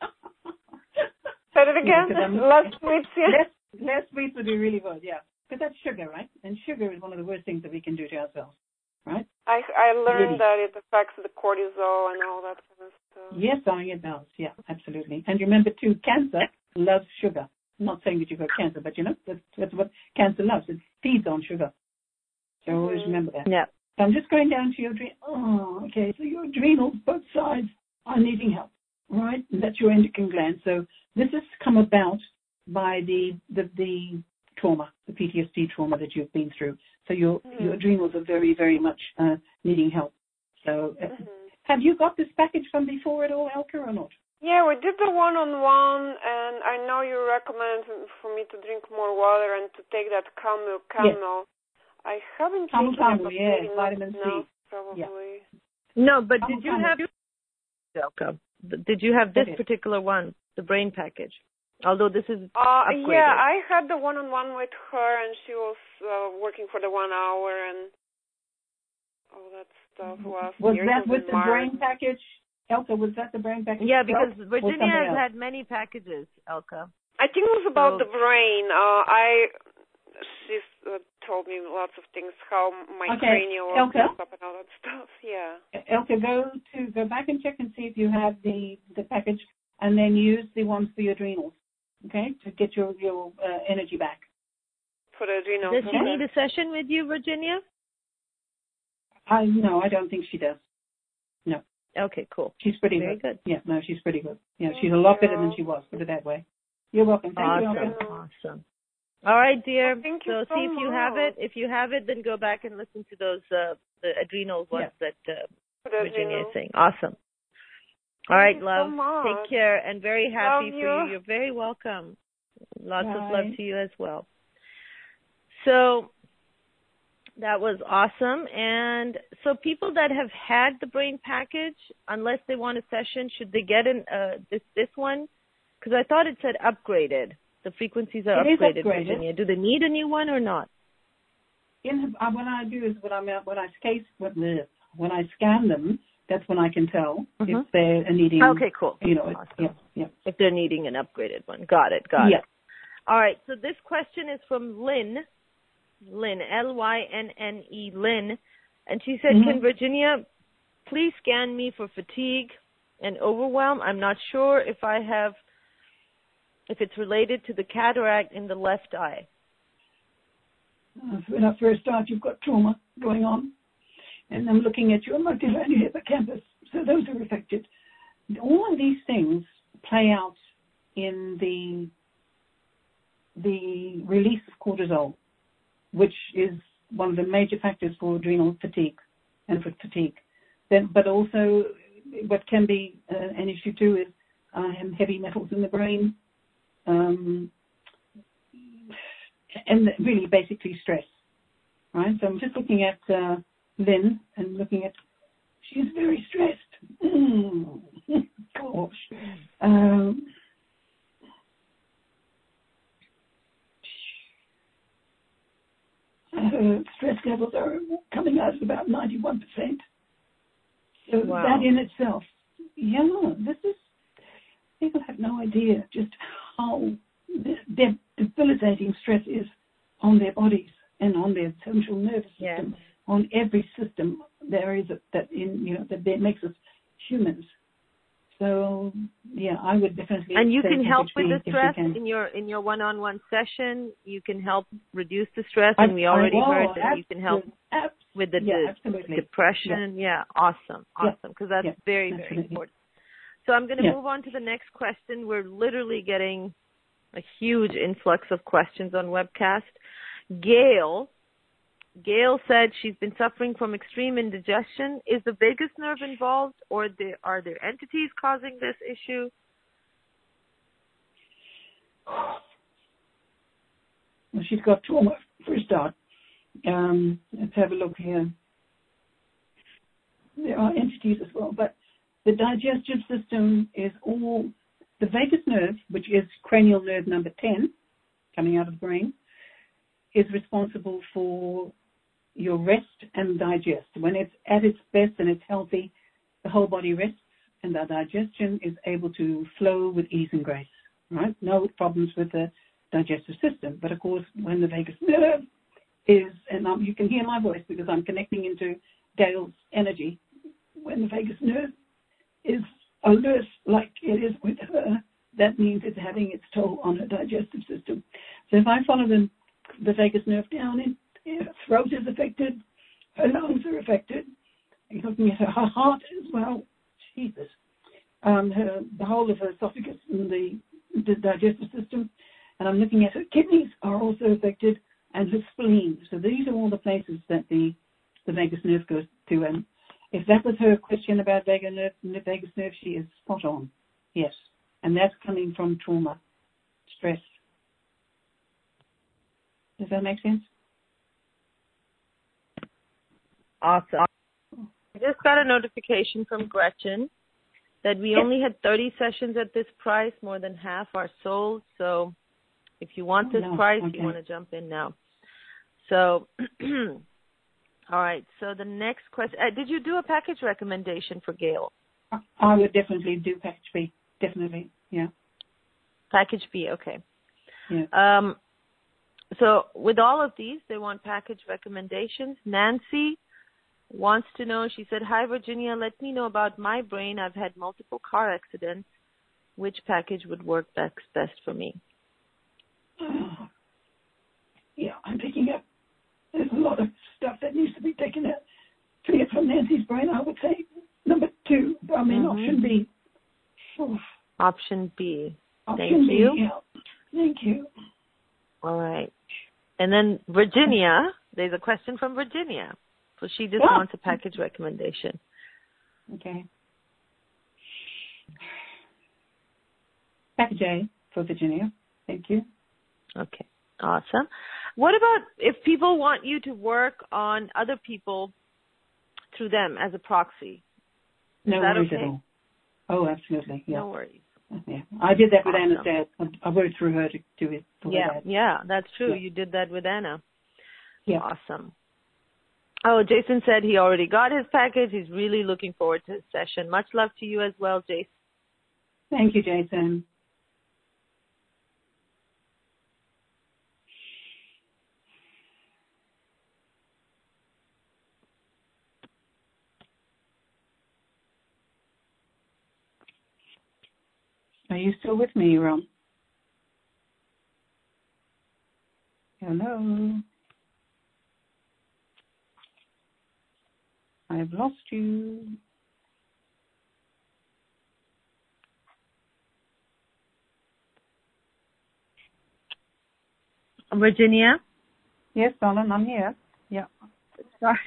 Say it again. Less sweets,
Less sweets would be really good, yeah. Because that's sugar, right? And sugar is one of the worst things that we can do to ourselves, right?
I learned that it affects the cortisol and all that kind of stuff.
Yes, darling, it does. Yeah, absolutely. And remember, too, cancer loves sugar. I'm not saying that you've got cancer, but that's what cancer loves. It feeds on sugar. So always remember that.
Yeah.
So I'm just going down to your okay. So your adrenals, both sides, are needing help, right? And that's your endocrine gland. So this has come about by the trauma, the PTSD trauma that you've been through. So your adrenals are very, very much needing help. So have you got this package from before at all, Elka, or not?
Yeah, we did the one-on-one, and I know you recommend for me to drink more water and to take that camel.
Yes.
I haven't
taken
it,
vitamin C.
Now, probably.
Yeah.
No, but did you have this particular one, the brain package? Although this is upgraded.
Yeah, I had the one-on-one with her, and she was working for the 1 hour and all that stuff.
Was that with the brain package? Elka, was that the brain package?
Yeah, because Virginia has had many packages, Elka.
I think it was about the brain. She's told me lots of things, how my cranial was messed up and all that stuff. Yeah.
Elka, go back and check and see if you have the package, and then use the ones for your adrenals. Okay, to get your energy back.
For the adrenals.
Does she need a session with you, Virginia?
No, I don't think she does. No.
Okay, cool.
She's pretty
good.
Yeah, no, she's pretty good. Yeah, she's a lot better than she was. Put it that way. You're welcome. Thank you.
Awesome. All right, dear.
Thank
you
so
see if
much.
you have it. If you have it, then go back and listen to those the adrenal ones that Virginia is saying. Awesome. All right, love.
So
take care, and very happy
love
for you. You're very welcome. Lots of love to you as well. So that was awesome. And so people that have had the brain package, unless they want a session, should they get this one? Because I thought it said upgraded. The frequencies are upgraded, Virginia. Do they need a new one or not?
What I do is when I scan them, that's when I can tell if they're needing.
Okay, cool.
Awesome.
If they're needing an upgraded one. Got it. All right. So this question is from Lynn, Lynne, Lynn, and she said, "Can Virginia please scan me for fatigue and overwhelm? I'm not sure if it's related to the cataract in the left eye."
When I first start, you've got trauma going on, and I'm looking at your motillar and your hippocampus, so those are affected. All of these things play out in the release of cortisol, which is one of the major factors for adrenal fatigue and for fatigue. But also, what can be an issue too is heavy metals in the brain, and really basically stress, right? So I'm just looking at Lynn and looking at, she's very stressed. Gosh. Her stress levels are coming out at about 91%. So that in itself, people have no idea just how debilitating stress is on their bodies and on their central nervous system, on every system there is that makes us humans. So I would definitely.
And you can help with the stress in your one-on-one session. You can help reduce the stress, and we already heard that you can help with the depression. Yeah, awesome, because that's very, very important. So I'm going to move on to the next question. We're literally getting a huge influx of questions on webcast. Gail said she's been suffering from extreme indigestion. Is the vagus nerve involved, or are there entities causing this issue?
Well, she's got trauma for a start. Let's have a look here. There are entities as well, but the digestive system is all the vagus nerve, which is cranial nerve number 10, coming out of the brain, is responsible for your rest and digest. When it's at its best and it's healthy, the whole body rests, and the digestion is able to flow with ease and grace, right? No problems with the digestive system. But of course, when the vagus nerve is, and you can hear my voice because I'm connecting into Gail's energy, when the vagus nerve is alert like it is with her, that means it's having its toll on her digestive system. So if I follow the vagus nerve down, her throat is affected, her lungs are affected. You're looking at her heart as well. Jesus. The whole of her esophagus and the digestive system. And I'm looking at her kidneys are also affected, and her spleen. So these are all the places that the vagus nerve goes to. And if that was her question about vagus nerve, she is spot on. Yes. And that's coming from trauma, stress. Does that make sense?
Awesome. I just got a notification from Gretchen that we only had 30 sessions at this price. More than half are sold. So if you want this price, you want to jump in now. So, all right. So the next question, did you do a package recommendation for Gail?
I would definitely do package B. Definitely, yeah.
Package B, okay.
Yeah.
So with all of these, they want package recommendations. Nancy wants to know, she said, "Hi, Virginia, let me know about my brain. I've had multiple car accidents. Which package would work best for me?"
Yeah, I'm picking up. There's a lot of stuff that needs to be taken out. Clear from Nancy's brain, I would say number 2. I mean, option B. Oof.
Option B.
Option B, yeah. Thank you.
All right. And then Virginia, there's a question from Virginia. So she just wants a package recommendation.
Okay. Package A for Virginia. Thank you.
Okay. Awesome. What about if people want you to work on other people through them as a proxy?
No worries at all. Oh, absolutely. Yeah.
No worries.
Yeah. I did that with Anna's dad. I worked through her to do it for her dad.
Yeah, that's true.
Yeah.
You did that with Anna.
Yeah.
Awesome. Oh, Jason said he already got his package. He's really looking forward to his session. Much love to you as well, Jason.
Thank you, Jason. Are you still with me, Ron? Hello? I've lost you.
Virginia?
Yes, darling, I'm here. Yeah.
Sorry.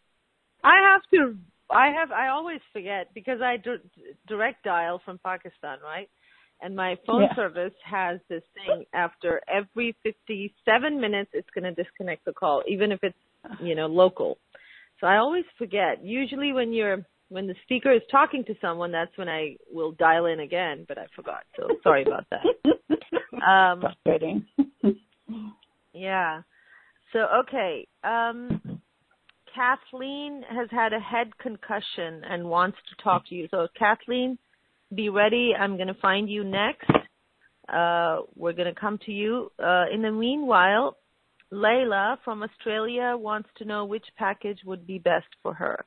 I always forget because I direct dial from Pakistan, right? And my phone service has this thing after every 57 minutes, it's going to disconnect the call, even if it's, local. So I always forget. Usually when the speaker is talking to someone, that's when I will dial in again, but I forgot. So sorry about that.
Frustrating.
Yeah. So, okay. Kathleen has had a head concussion and wants to talk to you. So, Kathleen, be ready. I'm going to find you next. We're going to come to you. In the meanwhile, Layla from Australia wants to know which package would be best for her.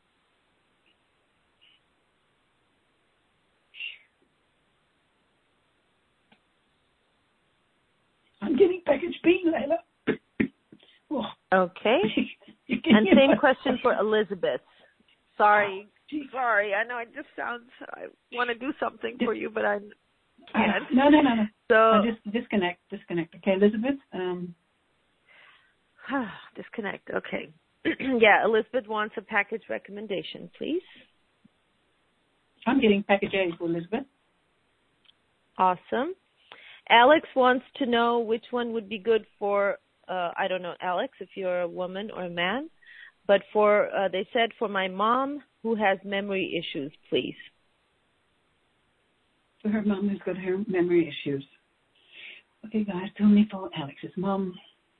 I'm getting package B, Layla. Oh.
Okay. And same question for Elizabeth. Sorry. I know it just sounds, I want to do something for you, but I can't.
No.
So
just disconnect. Okay, Elizabeth.
Disconnect. Okay. Yeah, Elizabeth wants a package recommendation, please.
I'm getting package A for Elizabeth.
Awesome. Alex wants to know which one would be good for, I don't know, Alex, if you're a woman or a man, but for, they said for my mom who has memory issues, please.
For her mom who's got her memory issues. Okay, guys, tell me for Alex's mom.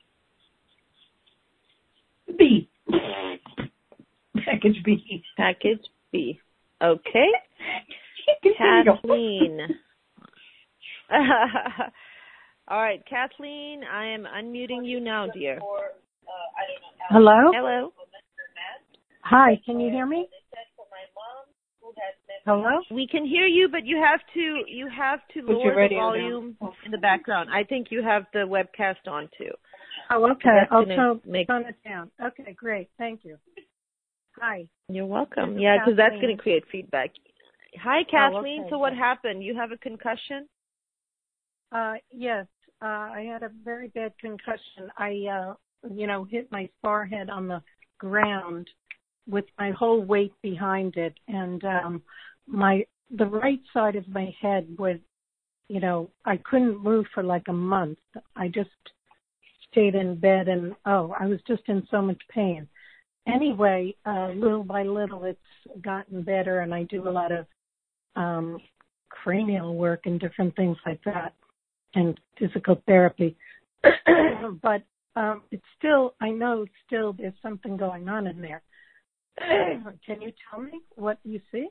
B. Package B.
Package B. Okay. Kathleen. All right, Kathleen, I am unmuting you now, dear.
Hello?
Hello.
Hi, can you hear me? Hello?
We can hear you, but you have to lower the volume in the background. I think you have the webcast on too.
Oh, okay. I'll turn it down. Okay, great. Thank you. Hi.
You're welcome. Yeah, because that's going to create feedback. Hi, Kathleen.
Okay.
So what happened? You have a concussion?
Yes. I had a very bad concussion. I, hit my forehead on the ground with my whole weight behind it, and the right side of my head was, I couldn't move for like a month. I just stayed in bed, and I was just in so much pain. Anyway, little by little, it's gotten better, and I do a lot of cranial work and different things like that, and physical therapy. But it's still, I know still there's something going on in there. Can you tell me what you see?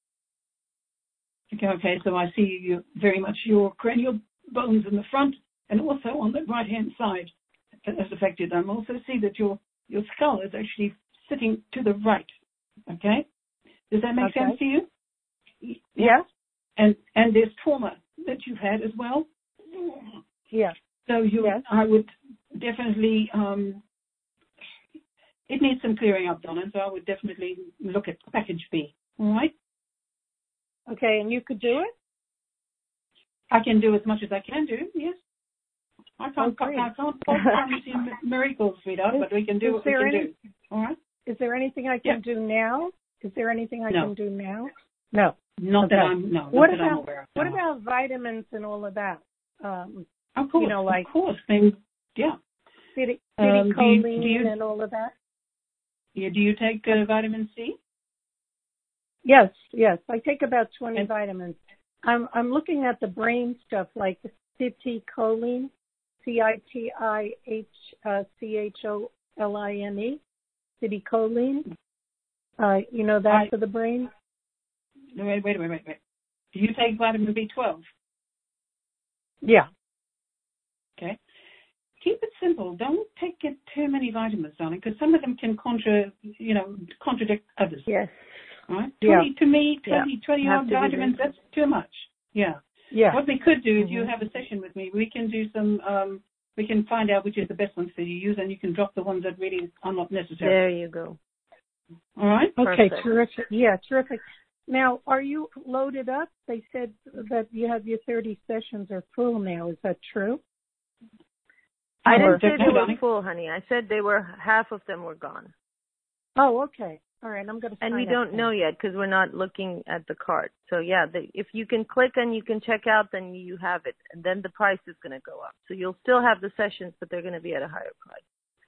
Okay, so I see you very much your cranial bones in the front and also on the right-hand side as affected. I also see that your skull is actually sitting to the right. Okay? Does that make sense to you?
Yes.
And there's trauma that you've had as well?
Yes.
So I would definitely, it needs some clearing up, Donna, so I would definitely look at package B. All right?
Okay, and you could do it?
I can do as much as I can do, yes. I can't promise you miracles, sweetheart, but we can do what we can do. All right?
Is there anything I can do now? Is there anything I can do now?
No. Not that I'm aware of.
What about vitamins and all of that?
Of course, of course. Yeah.
choline and all of that.
Yeah. Do you take vitamin C?
Yes. I take about 20 vitamins. I'm looking at the brain stuff like citicoline, citicholine, citicoline. That's for the brain.
Wait. Do you take vitamin B12?
Yeah.
Okay. Keep it simple. Don't take too many vitamins, darling, because some of them can contradict others.
Yes.
Right?
20
odd vitamins, that's too much. Yeah. What we could do, if you have a session with me, we can do some, we can find out which is the best ones for you to use, and you can drop the ones that really are not necessary.
There you go.
All right?
Okay, terrific. Yeah, terrific. Now, are you loaded up? They said that you have your 30 sessions are full now. Is that true?
I didn't say they were full, honey. I said half of them were gone.
Oh, okay. All right, I'm going to sign
And we
up
don't
then.
know yet because we're not looking at the cart. So, yeah, if you can click and you can check out, then you have it. And then the price is going to go up. So you'll still have the sessions, but they're going to be at a higher price.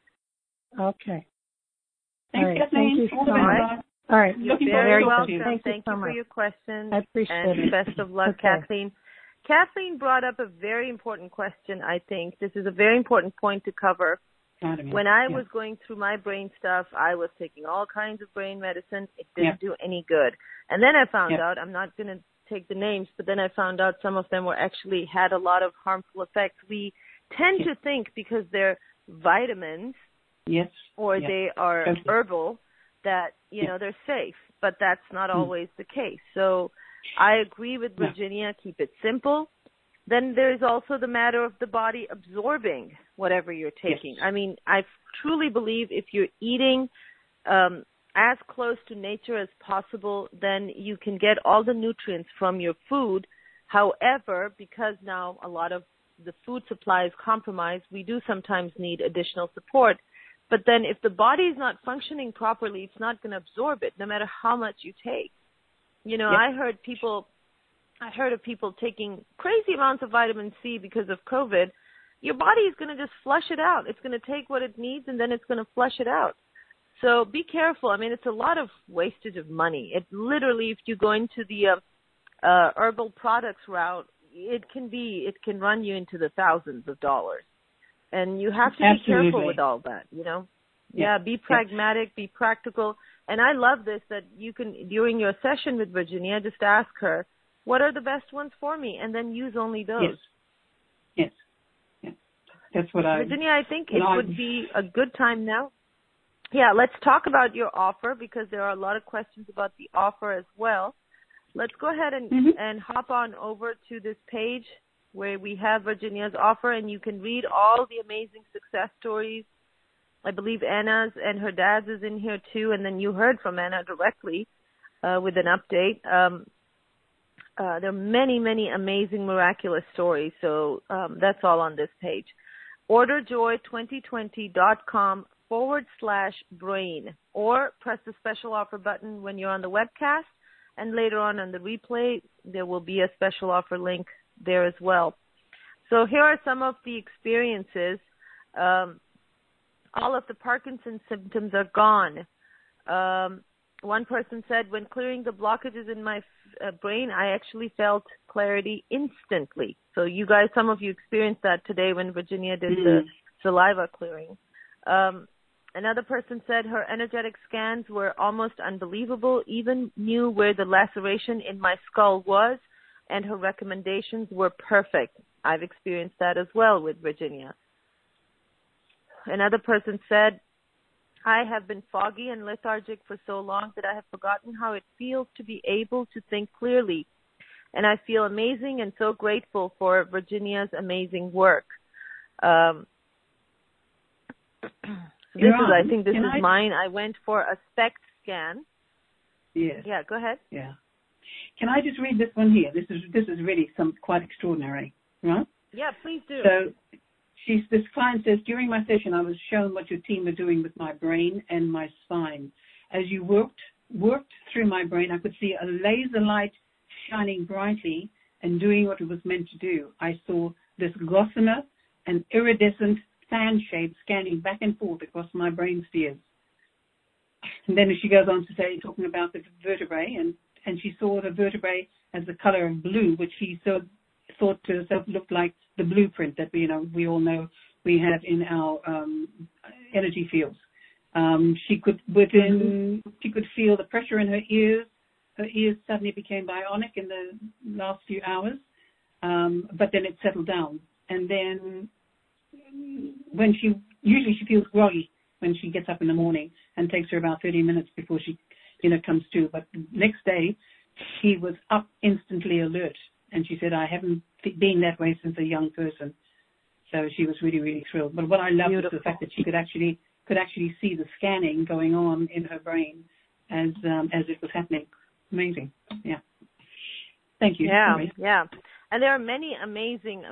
Okay.
Thanks,
Kathleen. Thank you so much. All right.
You're very welcome.
Thank
you
so
for
much.
your questions.
I appreciate
it. And best of luck,
Okay.
Kathleen. Kathleen brought up a very important question, I think. This is a very important point to cover. When I was going through my brain stuff, I was taking all kinds of brain medicine. It didn't do any good. And then I found out, I'm not going to take the names, but then I found out some of them had a lot of harmful effects. We tend to think because they're vitamins or they are herbal that, they're safe, but that's not always the case. So I agree with Virginia. Keep it simple. Then there's also the matter of the body absorbing whatever you're taking. I mean, I truly believe if you're eating as close to nature as possible, then you can get all the nutrients from your food. However, because now a lot of the food supply is compromised, we do sometimes need additional support. But then if the body is not functioning properly, it's not going to absorb it, no matter how much you take. I heard of people taking crazy amounts of vitamin C because of COVID. Your body is going to just flush it out. It's going to take what it needs, and then it's going to flush it out. So be careful. I mean, it's a lot of wastage of money. It literally, if you go into the herbal products route, it can run you into the thousands of dollars. And you have to be careful with all that, Yeah, be pragmatic, be practical. And I love this, that you can, during your session with Virginia, just ask her, what are the best ones for me? And then use only those.
Yes. That's what
Virginia, I think it would be a good time now. Yeah, let's talk about your offer because there are a lot of questions about the offer as well. Let's go ahead and hop on over to this page where we have Virginia's offer, and you can read all the amazing success stories. I believe Anna's and her dad's is in here too, and then you heard from Anna directly with an update. There are many, many amazing, miraculous stories, so that's all on this page. orderjoy2020.com/brain, or press the special offer button when you're on the webcast, and later on the replay, there will be a special offer link there as well. So here are some of the experiences. All of the Parkinson's symptoms are gone. One person said, when clearing the blockages in my brain, I actually felt clarity instantly. So you guys, some of you experienced that today when Virginia did the saliva clearing. Another person said her energetic scans were almost unbelievable, even knew where the laceration in my skull was, and her recommendations were perfect. I've experienced that as well with Virginia. Another person said, I have been foggy and lethargic for so long that I have forgotten how it feels to be able to think clearly. And I feel amazing and so grateful for Virginia's amazing work. I think this is mine. I went for a SPECT scan.
Yes.
Yeah, go ahead.
Yeah. Can I just read this one here? This is really quite extraordinary, right?
Yeah, please do.
So this client says, during my session, I was shown what your team were doing with my brain and my spine. As you worked through my brain, I could see a laser light shining brightly and doing what it was meant to do. I saw this gossamer and iridescent fan shape scanning back and forth across my brain spheres. And then she goes on to say, talking about the vertebrae, and she saw the vertebrae as the color of blue, which she thought to herself looked like the blueprint that we all know we have in our energy fields. She could feel the pressure in her ears. Her ears suddenly became bionic in the last few hours, but then it settled down. And then when she feels groggy when she gets up in the morning, and takes her about 30 minutes before she, comes to. But the next day, she was up instantly alert. And she said, I haven't been that way since a young person. So she was really, really thrilled. But what I loved was the fact that she could actually see the scanning going on in her brain as it was happening. Amazing. Yeah. Thank you.
Yeah. And there are many amazing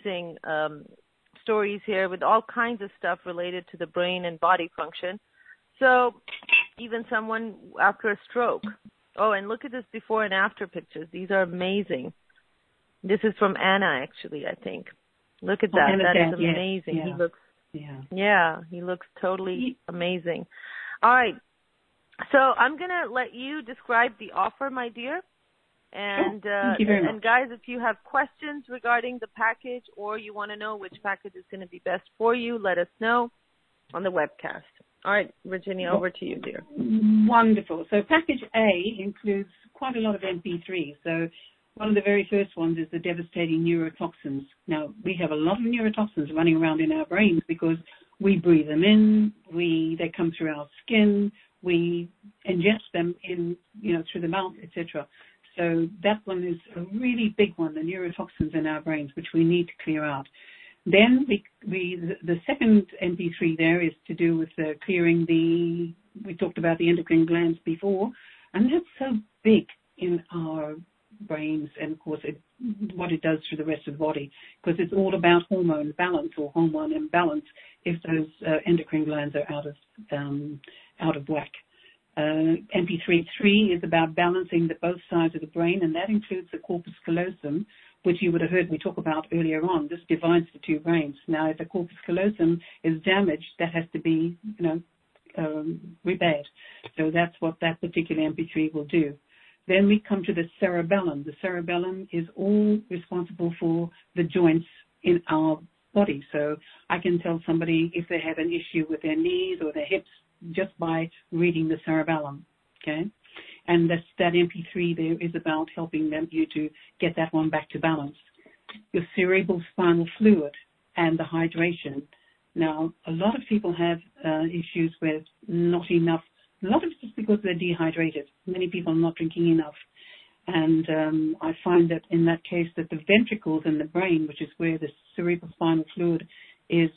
stories here with all kinds of stuff related to the brain and body function. So even someone after a stroke. Oh, and look at this before and after pictures. These are amazing. This is from Anna, actually, I think. Look at that. That is amazing.
Yeah.
He looks, he looks totally amazing. All right. So I'm going to let you describe the offer, my dear. And,
thank you very much.
And guys, if you have questions regarding the package or you want to know which package is going to be best for you, let us know on the webcast. All right, Virginia, over to you, dear.
Wonderful. So package A includes quite a lot of MP3. So one of the very first ones is the devastating neurotoxins. Now, we have a lot of neurotoxins running around in our brains because we breathe them in, they come through our skin, we ingest them in, through the mouth, etc. So that one is a really big one, the neurotoxins in our brains, which we need to clear out. Then the second MP3 there is to do with clearing we talked about the endocrine glands before, and that's so big in our brains, and of course what it does through the rest of the body, because it's all about hormone balance or hormone imbalance if those endocrine glands are out of whack. MP3 is about balancing both sides of the brain, and that includes the corpus callosum, which you would have heard me talk about earlier on. This divides the two brains. Now, if the corpus callosum is damaged, that has to be, repaired. So that's what that particular MP3 will do. Then we come to the cerebellum. The cerebellum is all responsible for the joints in our body. So I can tell somebody if they have an issue with their knees or their hips just by reading the cerebellum, okay? And that MP3 there is about helping you to get that one back to balance. Your cerebral spinal fluid and the hydration. Now, a lot of people have issues with not enough. A lot of it is because they're dehydrated. Many people are not drinking enough. And I find that in that case that the ventricles in the brain, which is where the cerebral spinal fluid is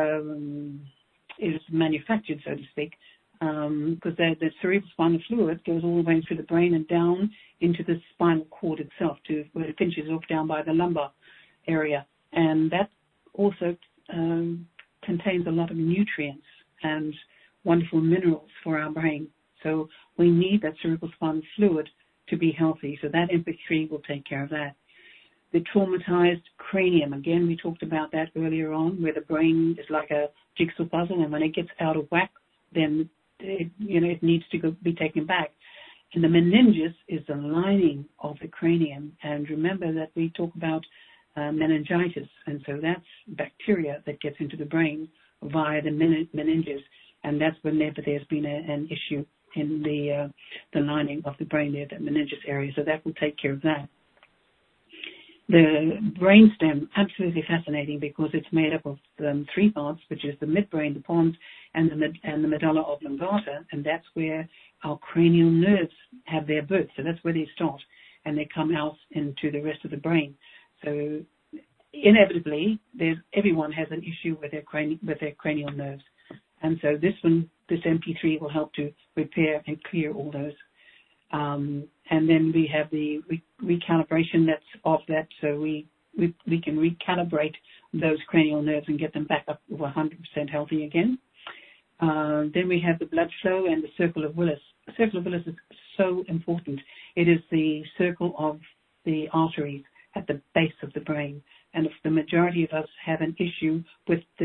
manufactured, so to speak, because the cerebral spinal fluid goes all the way through the brain and down into the spinal cord itself, to where it finishes off down by the lumbar area. And that also contains a lot of nutrients and wonderful minerals for our brain. So we need that cerebral spinal fluid to be healthy. So that MP3 will take care of that. The traumatized cranium, again, we talked about that earlier on, where the brain is like a jigsaw puzzle, and when it gets out of whack, then it needs to be taken back. And the meninges is the lining of the cranium. And remember that we talk about meningitis, and so that's bacteria that gets into the brain via the meninges, and that's whenever there's been an issue in the lining of the brain there, that meninges area. So that will take care of that. The brainstem, absolutely fascinating because it's made up of three parts, which is the midbrain, the pons, and the medulla oblongata, and that's where our cranial nerves have their birth. So that's where they start, and they come out into the rest of the brain. So inevitably, everyone has an issue with their cranial nerves, and so this MP3 will help to repair and clear all those. And then we have the recalibration that's of that, so we can recalibrate those cranial nerves and get them back up to 100% healthy again. Then we have the blood flow and the circle of Willis. The circle of Willis is so important. It is the circle of the arteries at the base of the brain. And if the majority of us have an issue with the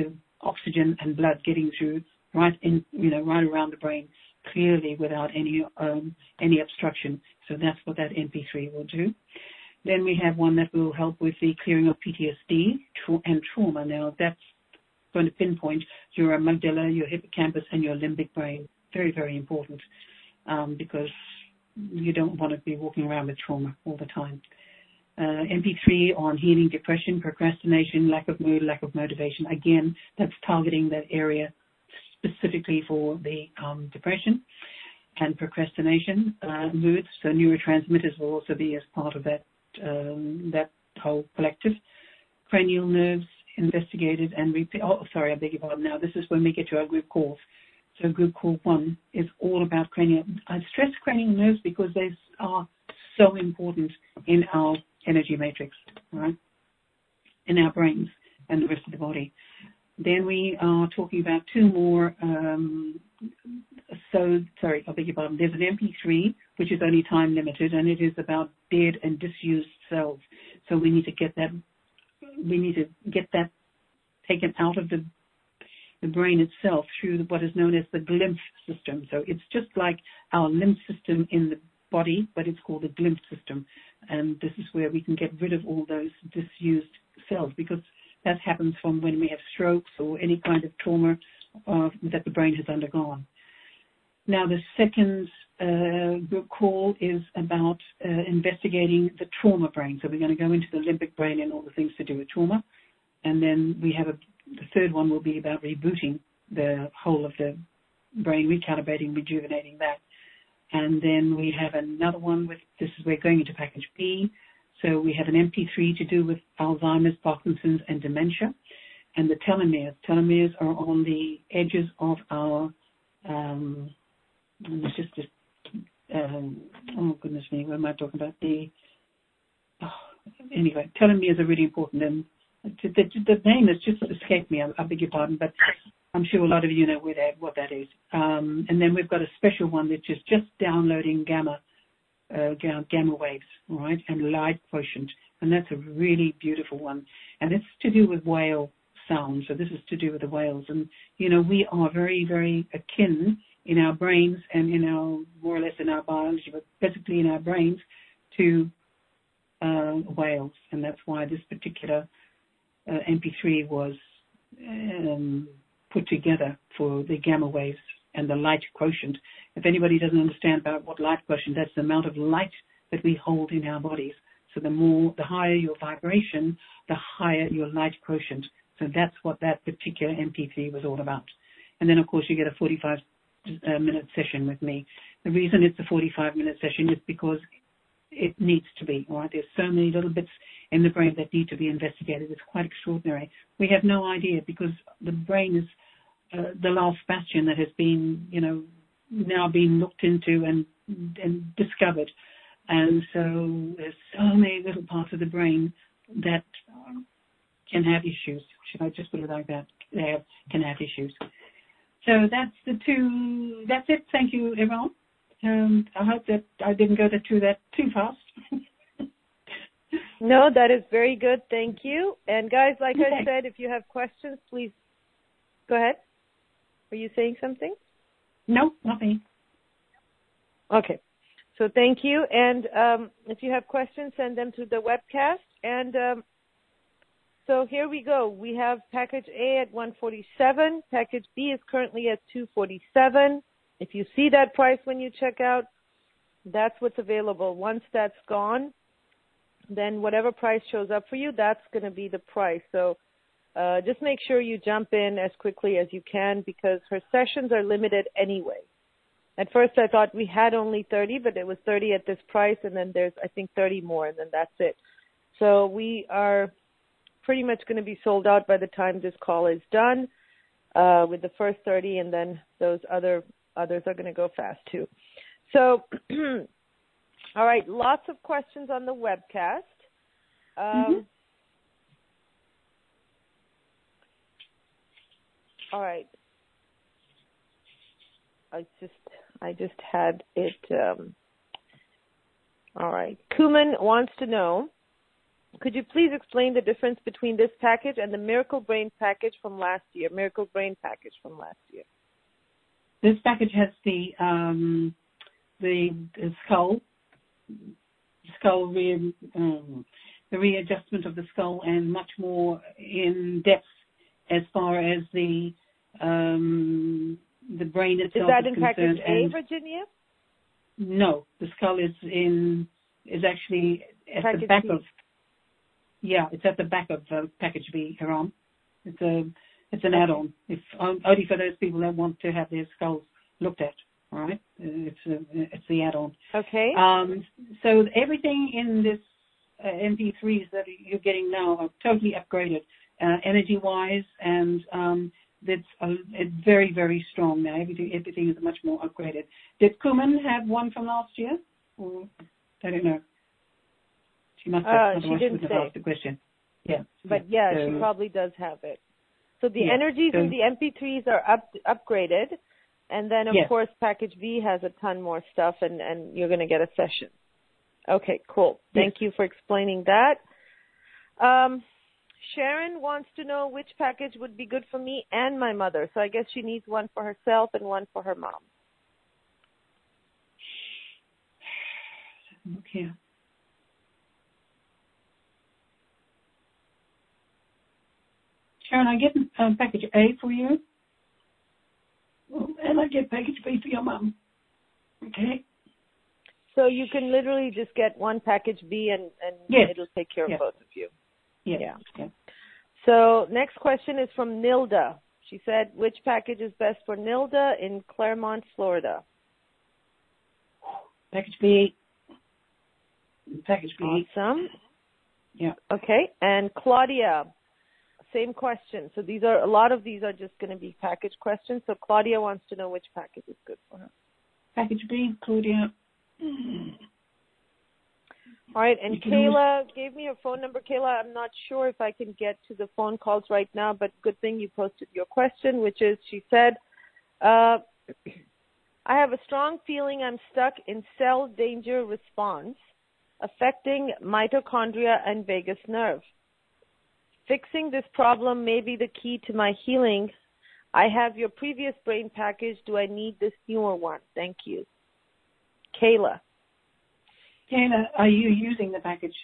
oxygen and blood getting through right around the brain clearly without any obstruction. So that's what that MP3 will do. Then we have one that will help with the clearing of PTSD and trauma. Now that's going to pinpoint your amygdala, your hippocampus, and your limbic brain. Very, very important because you don't want to be walking around with trauma all the time. MP3 on healing depression, procrastination, lack of mood, lack of motivation. Again, that's targeting that area specifically for the depression and procrastination moods. So neurotransmitters will also be as part of that whole collective. Cranial nerves investigated and I beg your pardon. Now this is when we get to our group calls. So group call 1 is all about cranial. I stress cranial nerves because they are so important in our energy matrix, right? In our brains and the rest of the body. Then we are talking about 2 more. I beg your pardon. There's an MP3, which is only time limited, and it is about dead and disused cells. So we need to get that. We need to get that taken out of the brain itself through what is known as the glymph system. So it's just like our lymph system in the body, but it's called the glymph system. And this is where we can get rid of all those disused cells, because that happens from when we have strokes or any kind of trauma that the brain has undergone. Now, the second group call is about investigating the trauma brain. So we're going to go into the limbic brain and all the things to do with trauma. And then we have the third one will be about rebooting the whole of the brain, recalibrating, rejuvenating that. And then we have another one we're going into package B. So we have an MP3 to do with Alzheimer's, Parkinson's, and dementia. And the telomeres. Telomeres are on the edges of our, oh goodness me, what am I talking about? Anyway, telomeres are really important. And the name has just escaped me, I beg your pardon, but I'm sure a lot of you know what that is. And then we've got a special one which is just downloading gamma waves, right, and light quotient. And that's a really beautiful one. And it's to do with whale sound. So this is to do with the whales. And, we are very, very akin in our brains and more or less in our biology, but physically in our brains to whales. And that's why this particular MP3 was put together for the gamma waves and the light quotient. If anybody doesn't understand about what light quotient, that's the amount of light that we hold in our bodies. So the higher your vibration, the higher your light quotient. So that's what that particular MP3 was all about. And then, of course, you get a 45-minute session with me. The reason it's a 45-minute session is because it needs to be, right? There's so many little bits in the brain that need to be investigated. It's quite extraordinary. We have no idea because the brain is the last bastion that has been, now being looked into and discovered. And so there's so many little parts of the brain that can have issues. Should I just put it like that? They can have issues. So that's it. Thank you, everyone. I hope that I didn't go through that too fast.
No, that is very good. Thank you. And guys, like I said, if you have questions, please go ahead. Were you saying something?
No, nothing.
Okay. So thank you. And if you have questions, send them to the webcast. And so here we go. We have package A at $147. Package B is currently at $247. If you see that price when you check out, that's what's available. Once that's gone, then whatever price shows up for you, that's going to be the price. So just make sure you jump in as quickly as you can because her sessions are limited anyway. At first I thought we had only 30, but it was 30 at this price, and then there's, I think, 30 more, and then that's it. So we are pretty much going to be sold out by the time this call is done with the first 30, and then those others are going to go fast too. So, all right, lots of questions on the webcast. All right. I just had it. All right. Kuman wants to know, Could you please explain the difference between this package and the Miracle Brain package from last year? Miracle Brain package from last year.
This package has the skull the readjustment of the skull, and much more in depth as far as the brain itself
is that in
concerned.
package A, Virginia?
No, the skull is actually at
package
the back
B.
It's at the back of package B, Hiram. It's an add-on. If only for those people that want to have their skulls looked at. All right, it's the add-on.
Okay.
So everything in this MP3s that you're getting now are totally upgraded, energy-wise, and it's very, very strong now. Everything is much more upgraded. Did Kuman have one from last year? Or, I don't know. She must have.
She didn't
have
say.
asked the question. Yeah.
But she probably does have it. So the
Yeah,
energies
so-
in the MP3s are upgraded, and then of
Yes.
course package B has a ton more stuff, and you're going to get a session. Okay, cool. Thank you for explaining that. Sharon wants to know which package would be good for me and my mother. So I guess she needs one for herself and one for her mom.
Look here. Sharon, I get package A for you, and I get package B for your mum. Okay.
So you can literally just get one package B, and
Yes.
it'll take care of both of you.
Yeah.
So next question is from Nilda. She said, which package is best for Nilda in Claremont, Florida?
Package B. Package B.
Awesome.
Yeah.
Okay. And Claudia, same question. So a lot of these are just going to be package questions. So Claudia wants to know which package is good for her.
Package B, Claudia.
All right, and Kayla gave me her phone number. Kayla, I'm not sure if I can get to the phone calls right now, but good thing you posted your question, which is, she said, I have a strong feeling I'm stuck in cell danger response affecting mitochondria and vagus nerve. Fixing this problem may be the key to my healing. I have your previous brain package. Do I need this newer one? Thank you. Kayla.
Kayla, are you using the package?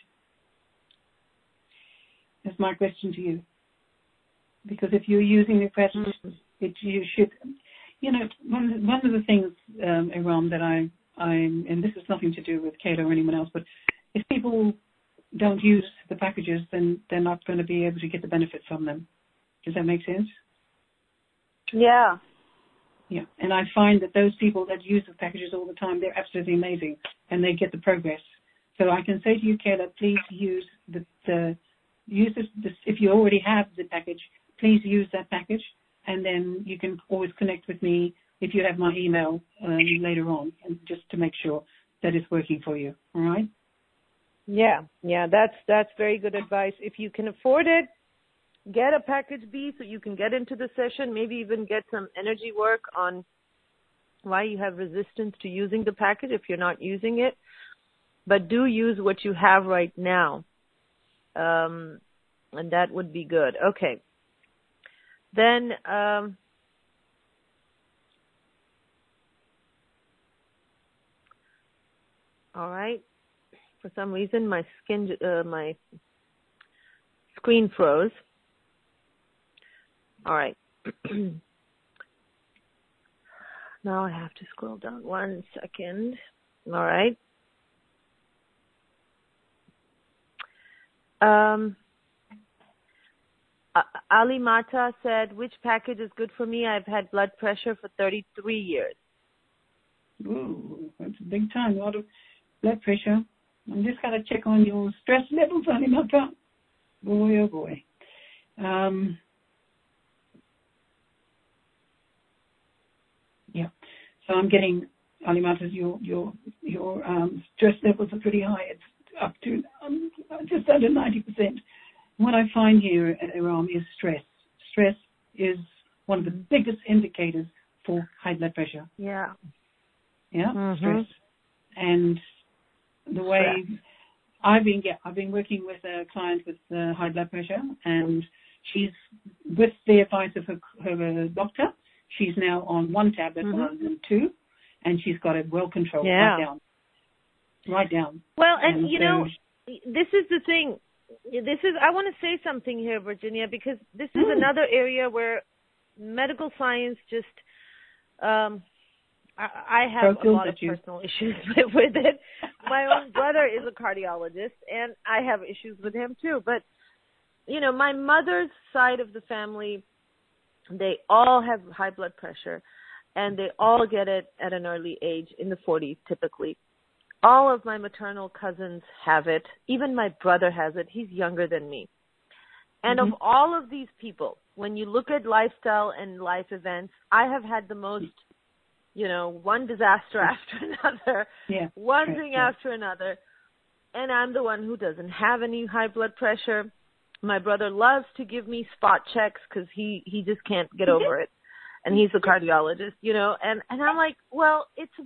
That's my question to you. Because if you're using the package, you should. You know, one of the things, Iram, that and this has nothing to do with Kayla or anyone else, but if people don't use the packages, then they're not going to be able to get the benefit from them. Does that make sense?
Yeah.
Yeah, and I find that those people that use the packages all the time, they're absolutely amazing, and they get the progress. So I can say to you, Kayla, please use use this. If you already have the package, please use that package, and then you can always connect with me if you have my email later on, and just to make sure that it's working for you. All right?
Yeah, that's very good advice. If you can afford it, get a package B so you can get into the session, maybe even get some energy work on why you have resistance to using the package if you're not using it. But do use what you have right now. And that would be good. Okay. Then, all right. For some reason, my screen froze. All right. Now I have to scroll down 1 second. All right. Ali Mata said, which package is good for me? I've had blood pressure for 33 years.
Ooh, that's a big time. A lot of blood pressure. I'm just going to check on your stress levels, Ali Mata. Boy, oh boy. Yeah. So I'm getting, Ali Mata, your stress levels are pretty high. It's up to just under 90%. What I find here, Iram, is stress. Stress is one of the biggest indicators for high blood pressure.
Yeah.
Yeah,
Mm-hmm.
stress. And the way I've been working with a client with high blood pressure, and she's, with the advice of her doctor, she's now on 1 tablet rather than 2, and she's got it well controlled right down.
Well, and this is the thing. I want to say something here, Virginia, because this is another area where medical science just, I have a lot of personal issues with it. My own brother is a cardiologist, and I have issues with him too. But, my mother's side of the family, they all have high blood pressure, and they all get it at an early age, in the 40s typically. All of my maternal cousins have it. Even my brother has it. He's younger than me. And of all of these people, when you look at lifestyle and life events, I have had the most, one disaster after another, one thing after another. And I'm the one who doesn't have any high blood pressure. My brother loves to give me spot checks because he just can't get over it. And he's a cardiologist, and I'm like, well,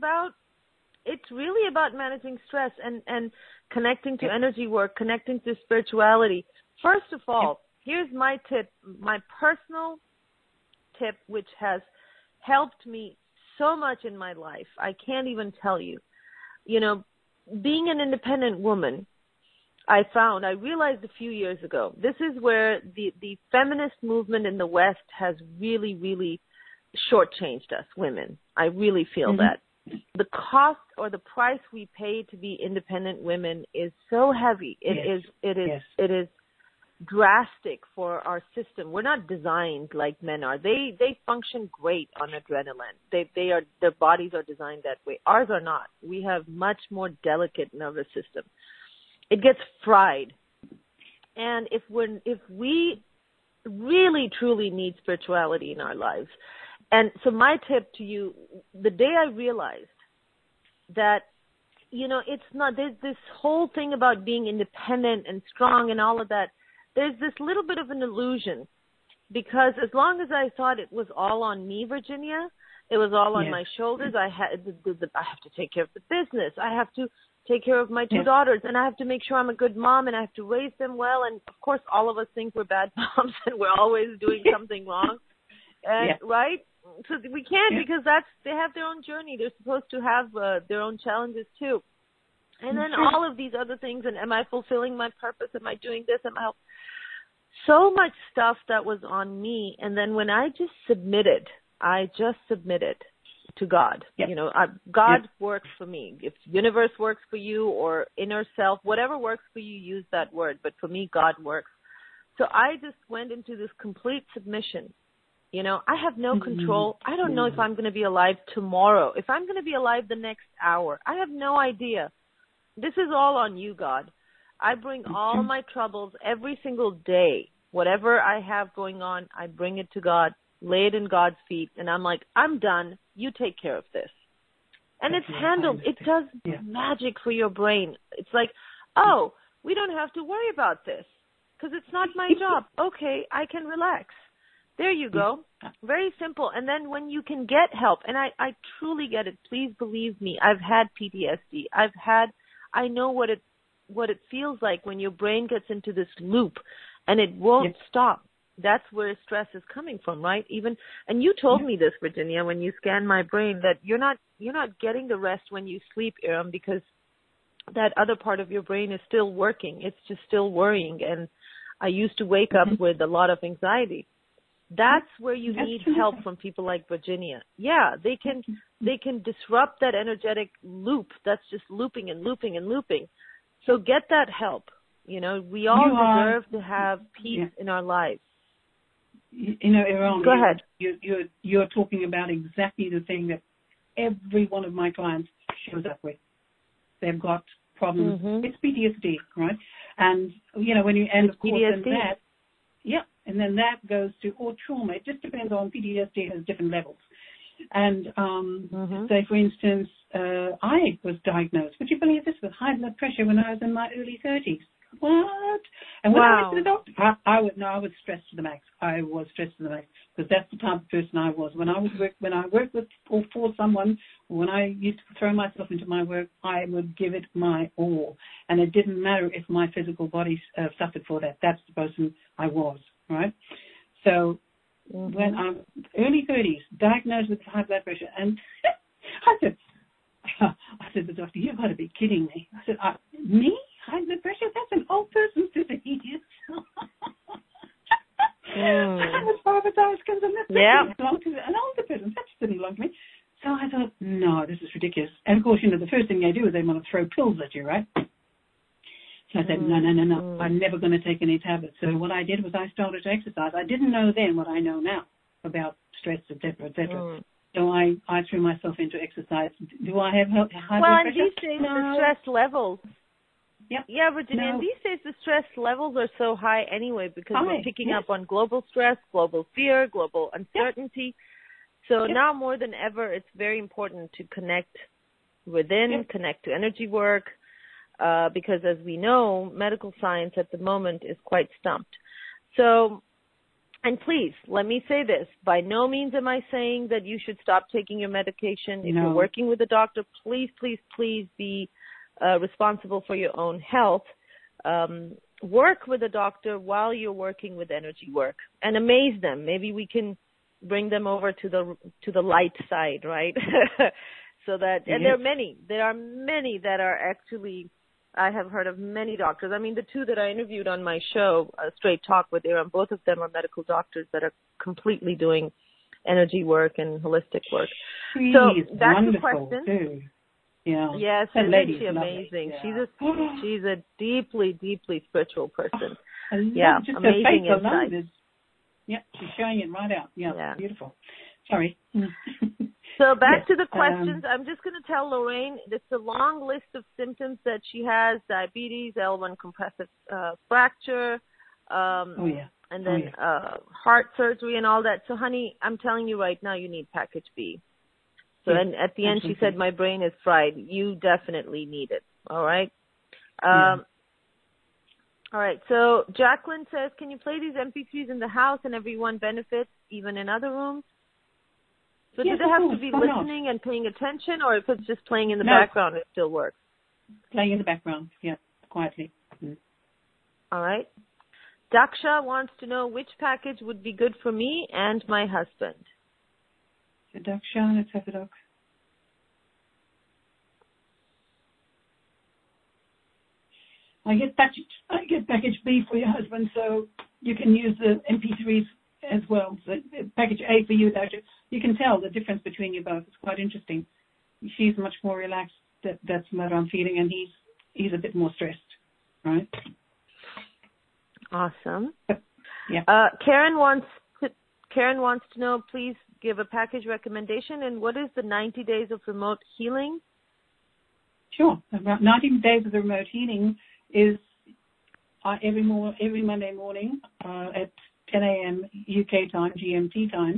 it's really about managing stress and connecting to energy work, connecting to spirituality. First of all, here's my tip, my personal tip, which has helped me so much in my life. I can't even tell you. Being an independent woman, I realized a few years ago, this is where the feminist movement in the West has really, really shortchanged us women. I really feel that. The cost or the price we pay to be independent women is so heavy. It is drastic for our system. We're not designed like men are. They function great on adrenaline. Their bodies are designed that way. Ours are not. We have much more delicate nervous system. It gets fried. And if we really truly need spirituality in our lives. And so my tip to you, the day I realized that, it's not, there's this whole thing about being independent and strong and all of that. There's this little bit of an illusion, because as long as I thought it was all on me, Virginia, it was all on my shoulders. I have to take care of the business. I have to take care of my 2 daughters, and I have to make sure I'm a good mom, and I have to raise them well. And of course, all of us think we're bad moms and we're always doing something wrong. And, right? So we can't, because they have their own journey. They're supposed to have their own challenges too. And then all of these other things, and am I fulfilling my purpose? Am I doing this? So much stuff that was on me. And then when I just submitted to God. God works for me. If universe works for you or inner self, whatever works for you, use that word. But for me, God works. So I just went into this complete submission. I have no control. I don't know if I'm going to be alive tomorrow, if I'm going to be alive the next hour. I have no idea. This is all on you, God. I bring all my troubles every single day. Whatever I have going on, I bring it to God, lay it in God's feet, and I'm like, I'm done. You take care of this. And it's handled. It does magic for your brain. It's like, oh, we don't have to worry about this because it's not my job. Okay, I can relax. There you go. Very simple. And then when you can get help, and I truly get it. Please believe me. I've had PTSD. I know what it feels like when your brain gets into this loop and it won't stop. That's where stress is coming from, right? And you told me this, Virginia, when you scanned my brain, that you're not getting the rest when you sleep, Iram, because that other part of your brain is still working. It's just still worrying. And I used to wake up with a lot of anxiety. That's where you need help from people like Virginia. Yeah, they can disrupt that energetic loop that's just looping and looping and looping. So get that help. We all deserve to have peace in our lives.
Iram,
go ahead.
You're talking about exactly the thing that every one of my clients shows up with. They've got problems. It's PTSD, right? And when you end, of course,
PTSD.
And then that goes to, or trauma. It just depends on, PTSD has different levels. And say, for instance, I was diagnosed, would you believe this, with high blood pressure when I was in my early 30s. What? And when I went to the doctor, I was stressed to the max. I was stressed to the max. because that's the type of person I was. When I worked with or for someone, when I used to throw myself into my work, I would give it my all, and it didn't matter if my physical body suffered for that. That's the person I was, right? So when I'm early 30s, diagnosed with high blood pressure, and I said to the doctor, "You've got to be kidding me." I said, "Me? High blood pressure? That's an old person's disease." As far as I was concerned, that didn't belong to an older person. That didn't belong to me. So I thought, no, this is ridiculous. And of course, the first thing they do is they want to throw pills at you, right? So I said, no, I'm never going to take any tablets. So what I did was I started to exercise. I didn't know then what I know now about stress, et cetera, et cetera. So I threw myself into exercise. Do I have high blood pressure?
Well, and these days the stress levels.
Yep.
Yeah, Virginia, and these days the stress levels are so high anyway because we're picking up on global stress, global fear, global uncertainty. So now more than ever, it's very important to connect within, connect to energy work, because as we know, medical science at the moment is quite stumped. So, and please, let me say this. By no means am I saying that you should stop taking your medication. If you're working with a doctor, please, please, please be responsible for your own health. Work with a doctor while you're working with energy work and amaze them. Maybe we can bring them over to the light side, right? So that, and there are many that are actually, I have heard of many doctors. I mean, the two that I interviewed on my show, Straight Talk with Aaron, both of them are medical doctors that are completely doing energy work and holistic work.
She's
so that's the
wonderful
question.
Too. Yeah.
Yes,
that
isn't she amazing?
Yeah.
She's a deeply, deeply spiritual person.
Just
amazing
her
insight.
She's showing it right out. Yeah. Beautiful. Sorry.
So back to the questions. I'm just going to tell Lorraine, it's a long list of symptoms that she has: diabetes, L1 compressive fracture, and then heart surgery and all that. So, honey, I'm telling you right now, you need package B. So and at the end, she said, my brain is fried. You definitely need it. All right? All right. So Jacqueline says, can you play these MP3s in the house and everyone benefits, even in other rooms? So do they have to be listening and paying attention, or if it's just playing in the background, it still works?
Playing in the background, quietly.
All right. Daksha wants to know which package would be good for me and my husband.
Daksha, let's have a look. I get package B for your husband, so you can use the MP3s as well. So package A for you, Daksha. You can tell the difference between you both. It's quite interesting. She's much more relaxed. That's what I'm feeling, and he's a bit more stressed, right?
Awesome.
Yeah.
Karen wants to know, please give a package recommendation, and what is the 90 days of remote healing?
Sure. About 90 days of the remote healing is every Monday morning at 10 a.m. UK time, GMT time.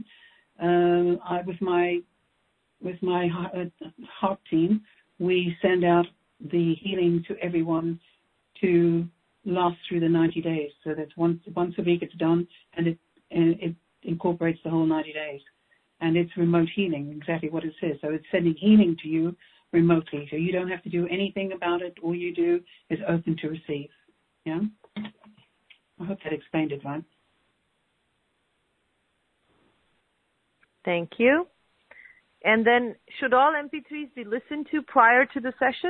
With my heart team, we send out the healing to everyone to last through the 90 days. So that's once a week it's done, and it incorporates the whole 90 days. And it's remote healing, exactly what it says. So it's sending healing to you remotely. So you don't have to do anything about it. All you do is open to receive. Yeah? I hope that explained it right.
Thank you. And then, should all MP3s be listened to prior to the session?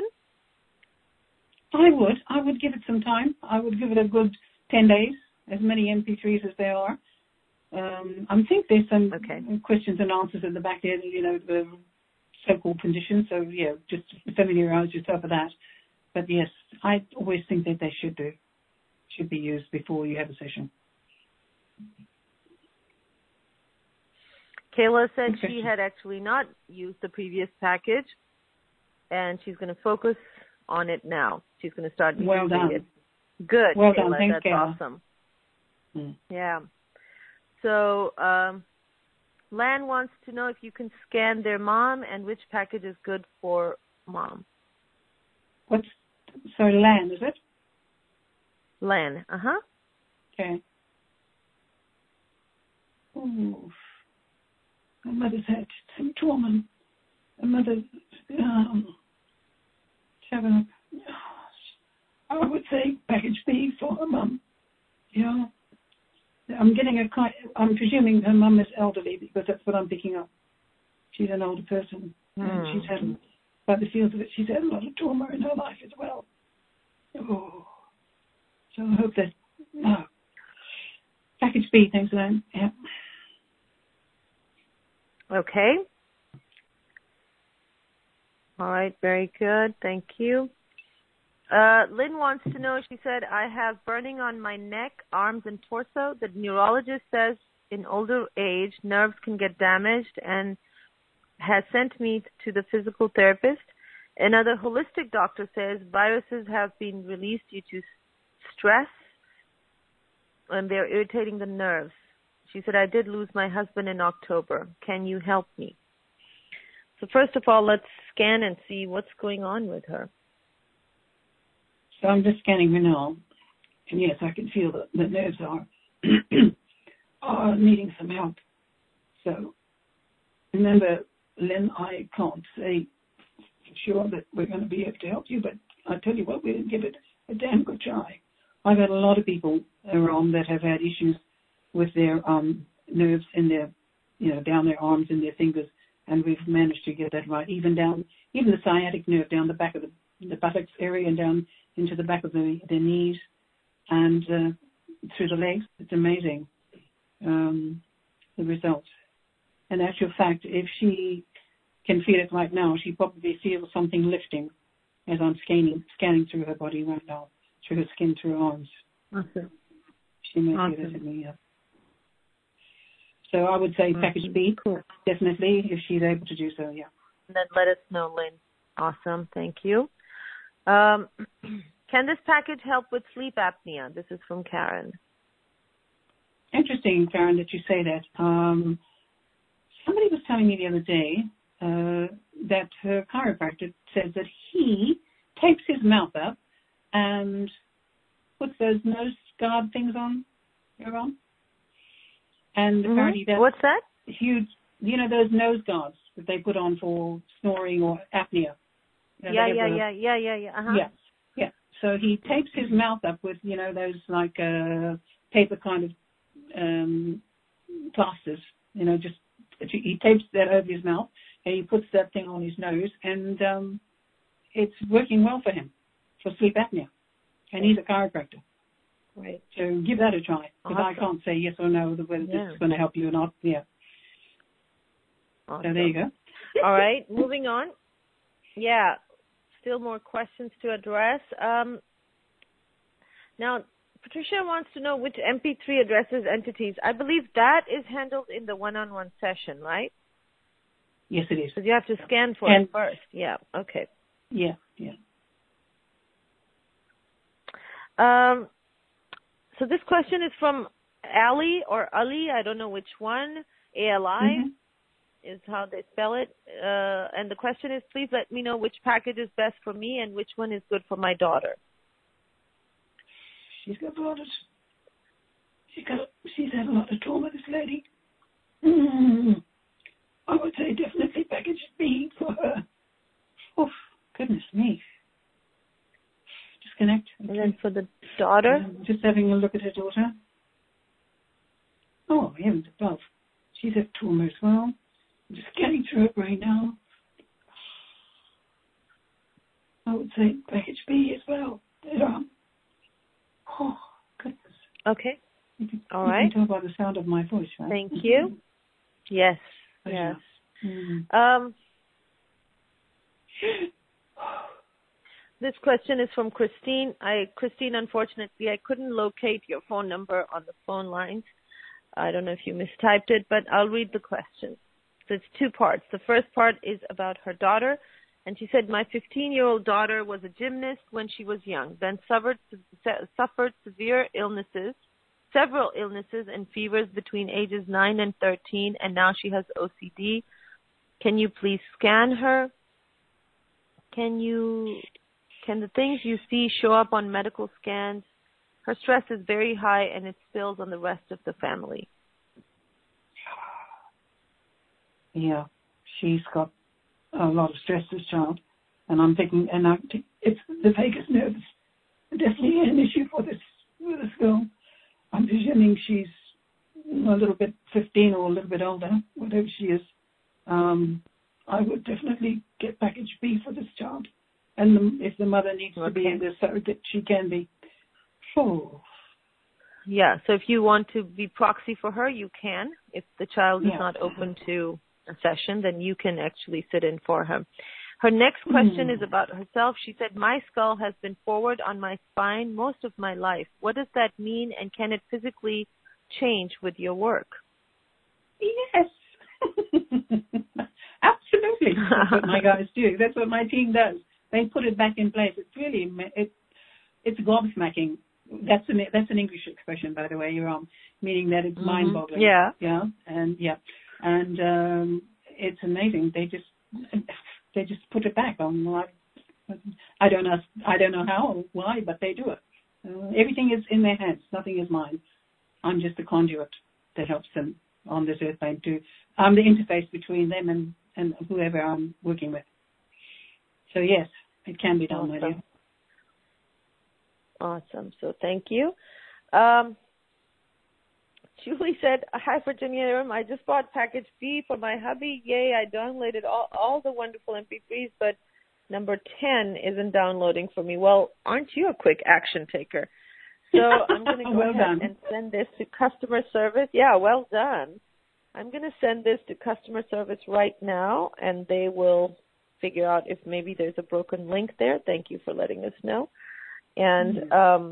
I would give it some time. I would give it a good 10 days, as many MP3s as there are. I think there's some questions and answers in the back there, the so-called conditions. So, just familiarize yourself with that. But, yes, I always think that they should be used before you have a session.
Kayla said she had actually not used the previous package, and she's going to focus on it now. She's going to start using it. Good,
well
Kayla.
Done. Thanks,
That's
Kayla.
awesome. Yeah. So, Lan wants to know if you can scan their mom and which package is good for mom.
Lan, is it?
Lan,
Okay. Oh, my mother's had some trauma. My mother's having I would say package B for her mum. Yeah. I'm presuming her mum is elderly because that's what I'm picking up. She's an older person. And she's had, by the feels of it, she's had a lot of trauma in her life as well. Oh. So I hope that, no. Package B, thanks, Elaine. Yeah.
Okay. All right, very good. Thank you. Lynn wants to know, she said, I have burning on my neck, arms, and torso. The neurologist says in older age, nerves can get damaged and has sent me to the physical therapist. Another holistic doctor says viruses have been released due to stress and they're irritating the nerves. She said, I did lose my husband in October. Can you help me? So first of all, let's scan and see what's going on with her.
So I'm just scanning her now. And yes, I can feel that the nerves are needing some help. So remember, Lynn, I can't say for sure that we're going to be able to help you, but I tell you what, we'll give it a damn good try. I've had a lot of people around that have had issues with their nerves in their, down their arms and their fingers, and we've managed to get that right, even the sciatic nerve down the back of the buttocks area and down into the back of their knees and through the legs. It's amazing, the results. In actual fact, if she can feel it right now, she probably feels something lifting as I'm scanning through her body right now, through her skin, through her arms.
Awesome.
She may feel it in me, yeah. So I would say package B, definitely, if she's able to do so, yeah.
And then let us know, Lynn. Awesome. Thank you. Can this package help with sleep apnea? This is from Karen.
Interesting, Karen, that you say that. Somebody was telling me the other day that her chiropractor says that he tapes his mouth up and puts those nose guard things on. You're on? And apparently that's
what's that?
Huge. Those nose guards that they put on for snoring or apnea.
Yeah. Uh-huh.
Yeah. So he tapes his mouth up with, those like paper kind of plasters, just he tapes that over his mouth and he puts that thing on his nose and it's working well for him for sleep apnea. And he's a chiropractor.
Right.
So give that a try. Because I can't say yes or no whether this is going to help you or not. Yeah.
Awesome.
So there you go.
All right. Moving on. Yeah. Still more questions to address. Now, Patricia wants to know which MP3 addresses entities. I believe that is handled in the one-on-one session, right?
Yes, it is.
Because you have to scan for it first. Yeah. Okay.
Yeah.
So this question is from Ali or Ali. I don't know which one. ALI is how they spell it. And the question is, please let me know which package is best for me and which one is good for my daughter.
She's got a lot of. She's had a lot of trauma, this lady. I would say definitely package B for her. Oh, goodness me. Disconnect.
Okay. And then for the daughter?
Just having a look at her daughter. Oh, heavens above. She's had trauma as well. I'm just getting through it right now. I would say package B as well. Oh, goodness.
Okay. All right.
You can tell by the sound of my voice, right?
Thank you. Yes. Yes. This question is from Christine. Christine, unfortunately, I couldn't locate your phone number on the phone lines. I don't know if you mistyped it, but I'll read the question. So it's two parts. The first part is about her daughter. And she said, my 15-year-old daughter was a gymnast when she was young, then suffered several illnesses and fevers between ages 9 and 13, and now she has OCD. Can you please scan her? Can the things you see show up on medical scans? Her stress is very high and it spills on the rest of the family.
yeah, she's got a lot of stress, this child, and it's the vagus nerve is definitely an issue for this girl. I'm presuming she's a little bit 15 or a little bit older, whatever she is. I would definitely get package B for this child, and if the mother needs to be in the surrogate, she can be. Oh.
Yeah, so if you want to be proxy for her, you can. If the child is not open to a session, then you can actually sit in for her. Her next question is about herself. She said, my skull has been forward on my spine most of my life. What does that mean, and can it physically change with your work?
Yes. Absolutely. That's what my guys do. That's what my team does. They put it back in place. It's really, it's gobsmacking. That's an English expression, by the way, meaning that it's mind-boggling.
Yeah.
Yeah. And it's amazing. They just put it back on. I don't know how or why, but they do it. Everything is in their hands. Nothing is mine. I'm just a conduit that helps them on this earth plane too. I'm the interface between them and whoever I'm working with. So yes, it can be done, my dear.
Awesome. So thank you. Julie said, hi, Virginia. I just bought package B for my hubby. Yay, I downloaded all the wonderful MP3s, but number 10 isn't downloading for me. Well, aren't you a quick action taker? So I'm going to go ahead and send this to customer service. Yeah, well done. I'm going to send this to customer service right now, and they will figure out if maybe there's a broken link there. Thank you for letting us know. And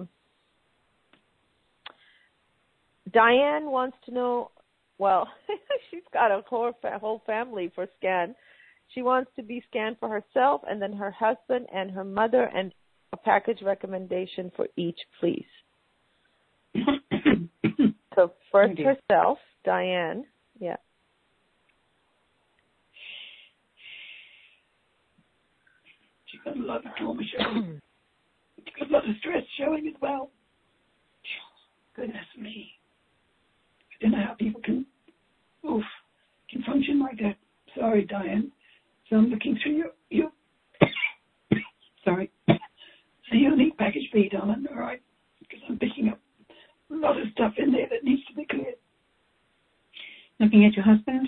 Diane wants to know, well, she's got a whole family for scan. She wants to be scanned for herself and then her husband and her mother, and a package recommendation for each, please. So first herself, Diane. Yeah.
She's got a lot of trauma showing. She's got a lot of stress showing as well. Goodness me. I don't know how people can function like that. Sorry, Diane. So I'm looking through your sorry. So you'll need package B, darling, all right? Because I'm picking up a lot of stuff in there that needs to be cleared. Looking at your husband.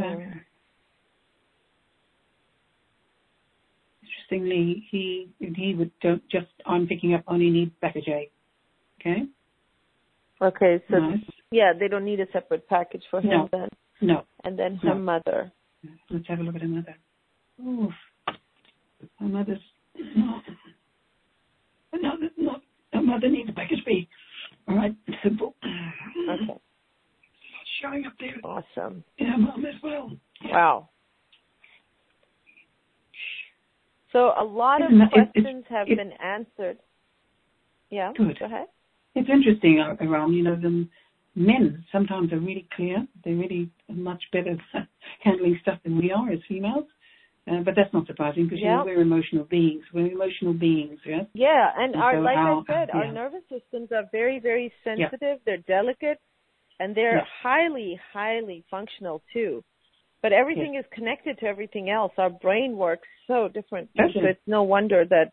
Interestingly, he would I'm picking up only need package A. Okay?
Okay, so
nice.
Yeah, they don't need a separate package for him then.
No.
And then her mother.
Let's have a look at her mother. Oof. Her mother's her mother needs a package B. All right, simple.
Okay.
Showing up there.
Awesome.
Yeah, mom as well. Yeah.
Wow. So a lot of questions have been answered. Yeah,
good.
Go ahead.
It's interesting around, the men sometimes are really clear. They're really much better handling stuff than we are as females. But that's not surprising because we're emotional beings. We're emotional beings, yeah? Yeah,
and I said, our nervous systems are very, very sensitive. Yeah. They're delicate, and they're highly, highly functional too. But everything is connected to everything else. Our brain works so different. So it's no wonder that,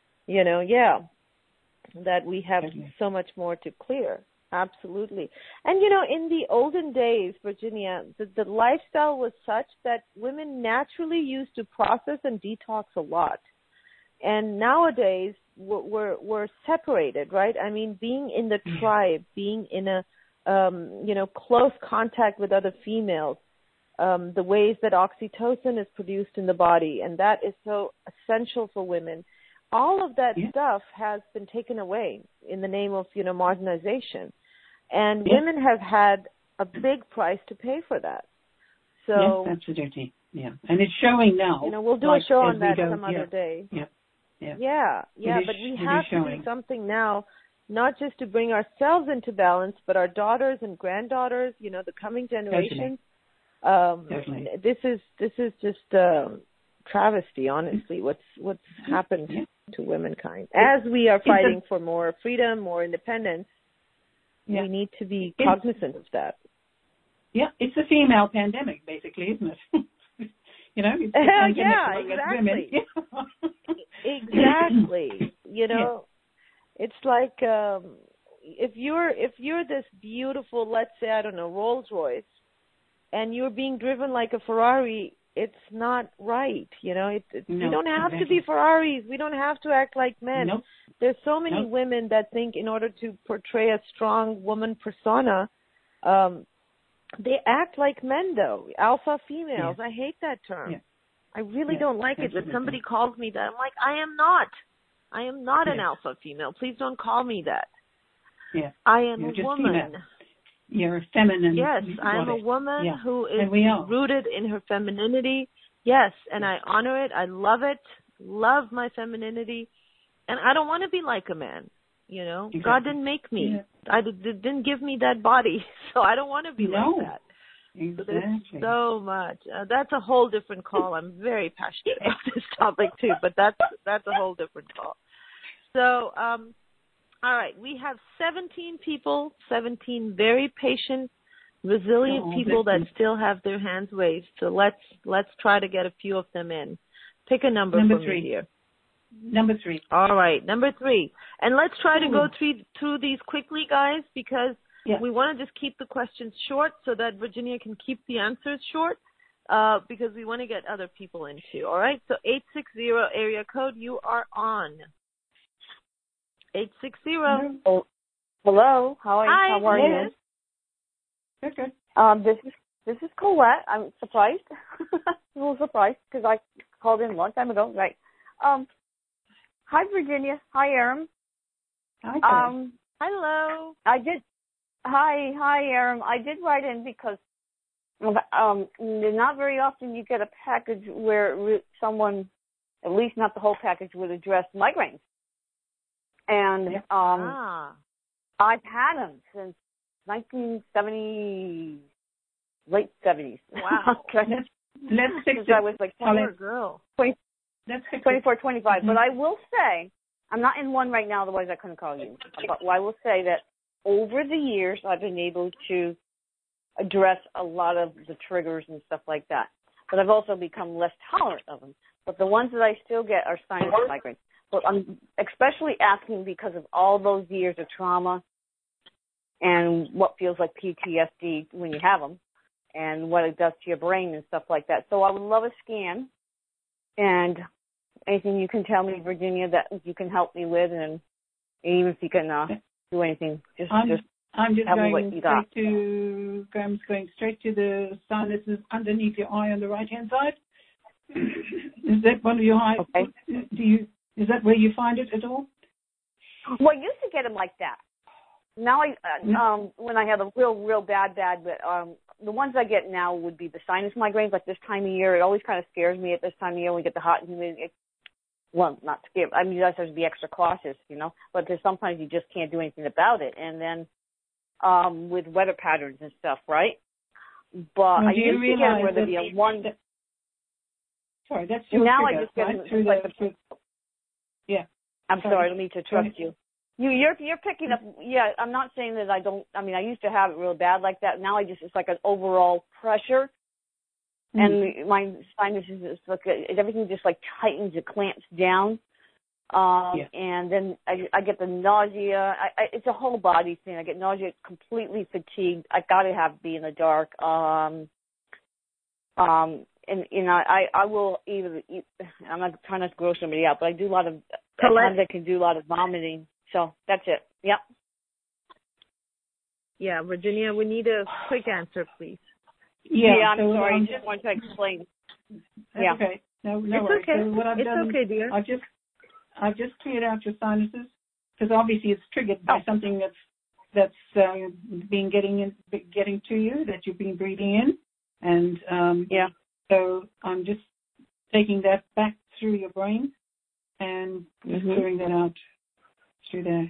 that we have so much more to clear. Absolutely. And, in the olden days, Virginia, the lifestyle was such that women naturally used to process and detox a lot. And nowadays, we're separated, right? I mean, being in the tribe, being in a, close contact with other females, the ways that oxytocin is produced in the body, and that is so essential for women. All of that stuff has been taken away in the name of, modernization. And women have had a big price to pay for that. So
yes, absolutely. Yeah. And it's showing now.
We'll do a show on that some other day.
Yeah.
But we have to do something now, not just to bring ourselves into balance, but our daughters and granddaughters, the coming generations.
Definitely.
This is just travesty, honestly, what's happened to womankind. As we are fighting for more freedom, more independence, we need to be cognizant of that.
Yeah, it's a female pandemic, basically, isn't it? It's a pandemic
yeah,
among
exactly.
women.
Exactly. It's like if you're this beautiful, let's say, I don't know, Rolls Royce, and you're being driven like a Ferrari, it's not right. We don't have to be Ferraris. We don't have to act like men.
Nope.
There's so many women that think in order to portray a strong woman persona, they act like men, though. Alpha females. Yeah. I hate that term. Yeah. I really don't like it. When somebody calls me that, I'm like, I am not. I am not an alpha female. Please don't call me that.
Yeah.
I am
You're
a woman.
Female. You're a feminine.
Yes, I am a woman who is rooted in her femininity. Yes, and I honor it. I love it. Love my femininity. And I don't want to be like a man. Exactly. God didn't make me. Yeah. Didn't give me that body. So I don't want to be like that.
Exactly.
So there's so much. That's a whole different call. I'm very passionate about this topic too, but that's a whole different call. So, all right, we have 17 people, 17 very patient, resilient people that still have their hands raised. So let's try to get a few of them in. Pick a number for me here.
Number 3.
All right, number 3. And let's try to go through these quickly, guys, because we want to just keep the questions short so that Virginia can keep the answers short, because we want to get other people in too. All right, so 860 area code, you are on. 860.
Oh, hello. How are you?
Good.
This is Colette. I'm surprised. A little surprised because I called in a long time ago. Right. Hi, Virginia. Hi, Aram.
Hi.
Hello.
Hi, Aram. I did write in because not very often you get a package where someone, at least not the whole package, would address migraines. And I've had them since 1970, late 70s.
Wow.
Let's fix it.
I was like 24, 25. Mm-hmm. But I will say, I'm not in one right now, otherwise I couldn't call you. But I will say that over the years, I've been able to address a lot of the triggers and stuff like that. But I've also become less tolerant of them. But the ones that I still get are sinus migraines. But I'm especially asking because of all those years of trauma and what feels like PTSD when you have them and what it does to your brain and stuff like that. So I would love a scan and anything you can tell me, Virginia, that you can help me with, and even if you can do anything,
I'm just
tell me what you got.
Graham's going straight to the sinuses underneath your eye on the right-hand side. Is that one of your eyes?
Okay.
Is that where you find it at all?
Well, I used to get them like that. Now when I have a real bad, but the ones I get now would be the sinus migraines. Like this time of year, it always kind of scares me at this time of year when we get the hot and humid. Well, not scared. I mean, you guys have to be extra cautious, But there's sometimes you just can't do anything about it. And then with weather patterns and stuff, right? But I used to get where there'd be a one.
Sorry, that's your
now
trigger,
I just get
right?
like
yeah.
I'm sorry, I don't mean to trust you. You're picking up. Yeah, I'm not saying that I don't. I mean, I used to have it real bad like that. Now it's like an overall pressure, and my sinuses is like everything just like tightens, it clamps down, and then I get the nausea. It's a whole body thing. I get nausea, completely fatigued. I gotta be in the dark. And I will either. I'm not trying not to gross somebody out, but I do a lot of. Sometimes I can do a lot of vomiting. So that's it. Yep.
Yeah, Virginia, we need a quick answer, please.
Yeah, I'm sorry. I just want to explain.
That's okay. No
it's
worries.
okay.
So what I've done,
okay, dear.
I've just cleared out your sinuses because obviously it's triggered by something that's been getting to you, that you've been breathing in, and So I'm just taking that back through your brain and just clearing that out through there.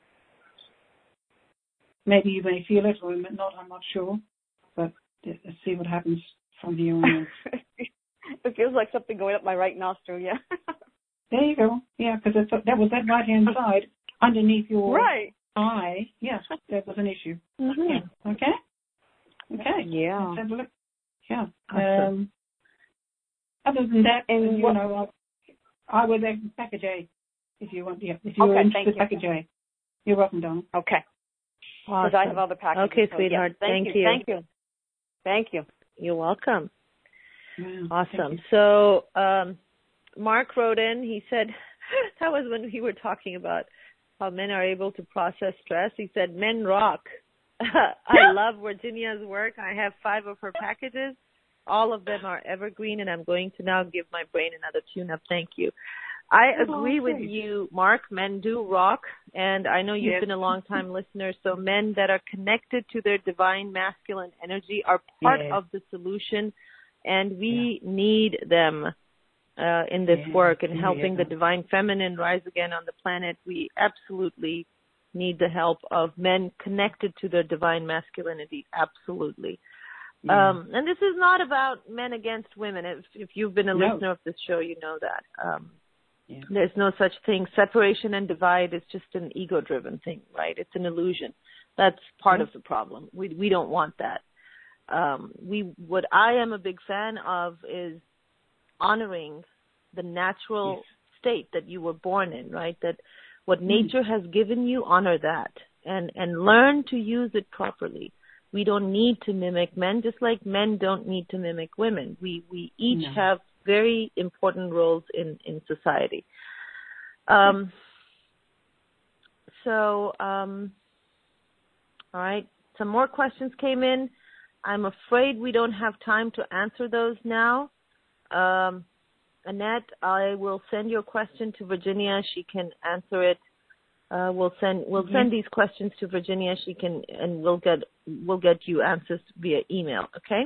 Maybe you may feel it or not, I'm not sure. But let's see what happens from here on.
It feels like something going up my right nostril, yeah.
There you go. Yeah, because that was that right-hand side underneath your eye. Yeah, that was an issue.
Mm-hmm.
Yeah. Okay? Okay.
Yeah.
Let's have a look. Yeah.
Awesome.
Other than that,
And
I would package A if you want. Yeah, if you're interested, package A. You're welcome, Donna.
Okay.
Awesome.
Because I have other packages.
Okay,
so
sweetheart.
Yeah.
Thank you.
Thank you. Thank you.
You're welcome.
Wow,
Awesome. So Mark wrote in. He said that was when we were talking about how men are able to process stress. He said, men rock. I love Virginia's work. I have 5 of her packages. All of them are evergreen, and I'm going to now give my brain another tune-up. Thank you. I agree with you, Mark. Men do rock, and I know you've been a long-time listener, so men that are connected to their divine masculine energy are part of the solution, and we need them in this work and helping the divine feminine rise again on the planet. We absolutely need the help of men connected to their divine masculinity. Absolutely. And this is not about men against women. If you've been a listener of this show, you know that. There's no such thing. Separation and divide is just an ego-driven thing, right? It's an illusion. That's part of the problem. We don't want that. What I am a big fan of is honoring the natural state that you were born in, right? That what nature has given you, honor that and learn to use it properly. We don't need to mimic men, just like men don't need to mimic women. We each have very important roles in society. All right, some more questions came in. I'm afraid we don't have time to answer those now. Annette, I will send your question to Virginia. She can answer it. We'll send these questions to Virginia. She can, and we'll get you answers via email. Okay.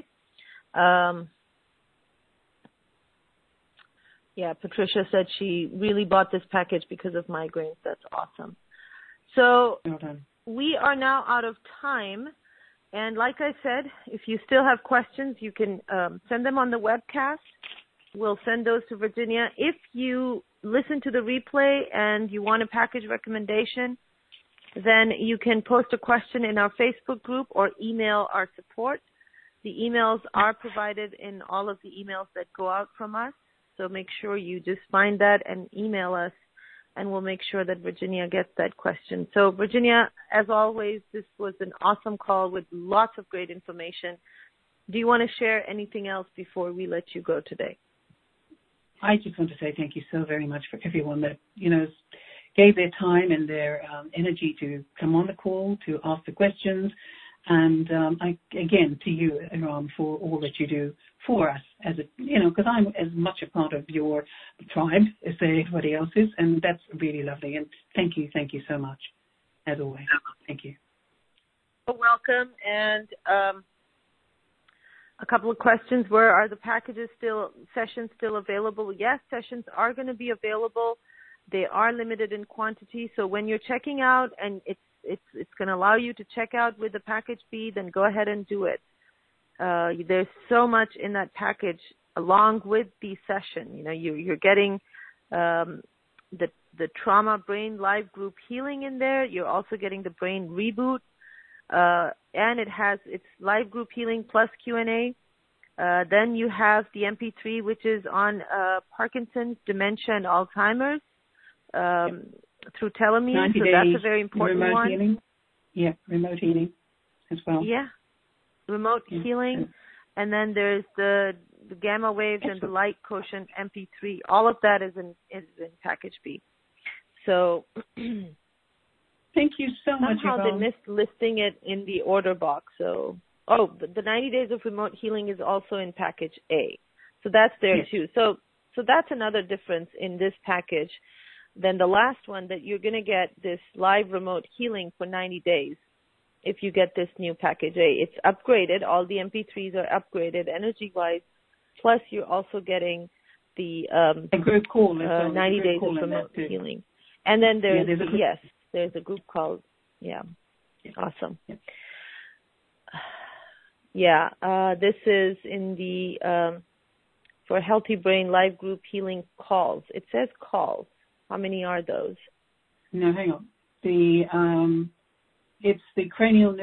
Patricia said she really bought this package because of migraines. That's awesome. So we are now out of time. And like I said, if you still have questions, you can send them on the webcast. We'll send those to Virginia. If you listen to the replay and you want a package recommendation, then you can post a question in our Facebook group or email our support. The emails are provided in all of the emails that go out from us. So make sure you just find that and email us, and we'll make sure that Virginia gets that question. So, Virginia, as always, this was an awesome call with lots of great information. Do you want to share anything else before we let you go today?
I just want to say thank you so very much for everyone that, gave their time and their energy to come on the call, to ask the questions. And again, to you, Iram, for all that you do for us, because I'm as much a part of your tribe as everybody else is, and that's really lovely. And thank you so much, as always. Thank you.
You're welcome. And a couple of questions: where are the sessions still available? Yes, sessions are going to be available. They are limited in quantity, so when you're checking out and it's going to allow you to check out with the package B, then go ahead and do it. There's so much in that package along with the session. You're getting the trauma brain live group healing in there. You're also getting the brain reboot, and it's live group healing plus Q&A. Then you have the MP3, which is on Parkinson's, dementia, and Alzheimer's. Through telemere, so that's a very important
remote
one.
Healing. Yeah, remote healing as well.
Yeah, remote healing. And then there's the gamma waves and the light quotient MP3. All of that is in package B. So
thank you so much.
Somehow they missed listing it in the order box. So, the 90 days of remote healing is also in package A. So that's there too. So that's another difference in this package. Then the last one, that you're going to get this live remote healing for 90 days if you get this new package A. It's upgraded. All the MP3s are upgraded energy-wise. Plus, you're also getting the
group call
90 days of remote healing. And then there's a group called, awesome. This is in the for Healthy Brain Live Group Healing calls. It says calls. How many are those?
No, hang on. It's the cranial nerves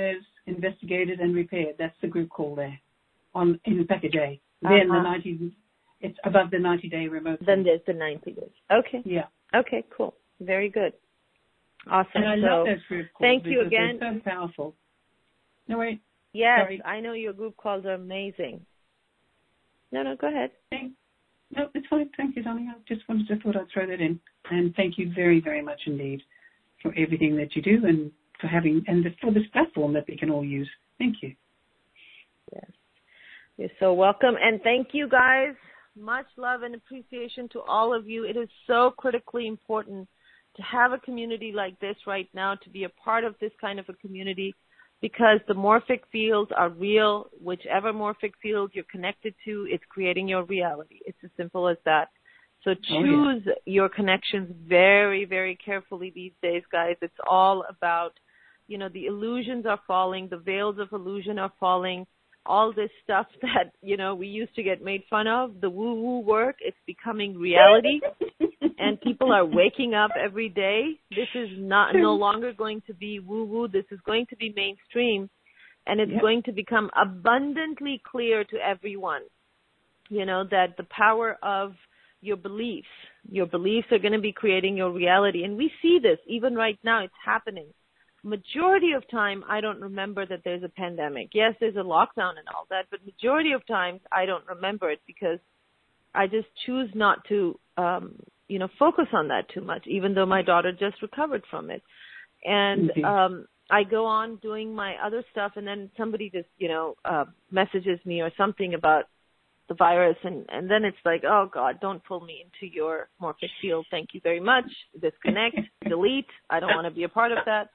investigated and repaired. That's the group call there in package A. Then the 90, it's above the 90-day remote.
Then there's the 90 days. Okay.
Yeah.
Okay, cool. Very good. Awesome.
And I love those group calls.
Thank you again.
They're so powerful. No, wait.
Yes,
Sorry.
I know your group calls are amazing. No, go ahead.
No, it's fine. Thank you, darling. I just thought I'd throw that in. And thank you very, very much indeed for everything that you do and for having, and for this platform that we can all use. Thank you.
Yes. You're so welcome. And thank you, guys. Much love and appreciation to all of you. It is so critically important to have a community like this right now, to be a part of this kind of a community, because the morphic fields are real. Whichever morphic field you're connected to, it's creating your reality. It's as simple as that. So choose your connections very, very carefully these days, guys. It's all about, the illusions are falling, the veils of illusion are falling. All this stuff that, we used to get made fun of, the woo-woo work, it's becoming reality. And people are waking up every day. This is no longer going to be woo-woo. This is going to be mainstream. And it's going to become abundantly clear to everyone, that the power of your beliefs are going to be creating your reality. And we see this even right now. It's happening. Majority of time, I don't remember that there's a pandemic. Yes, there's a lockdown and all that, but majority of times I don't remember it because I just choose not to, focus on that too much, even though my daughter just recovered from it. And I go on doing my other stuff, and then somebody just, messages me or something about the virus, and then it's like, oh, God, don't pull me into your morphic field. Thank you very much. Disconnect, delete. I don't want to be a part of that.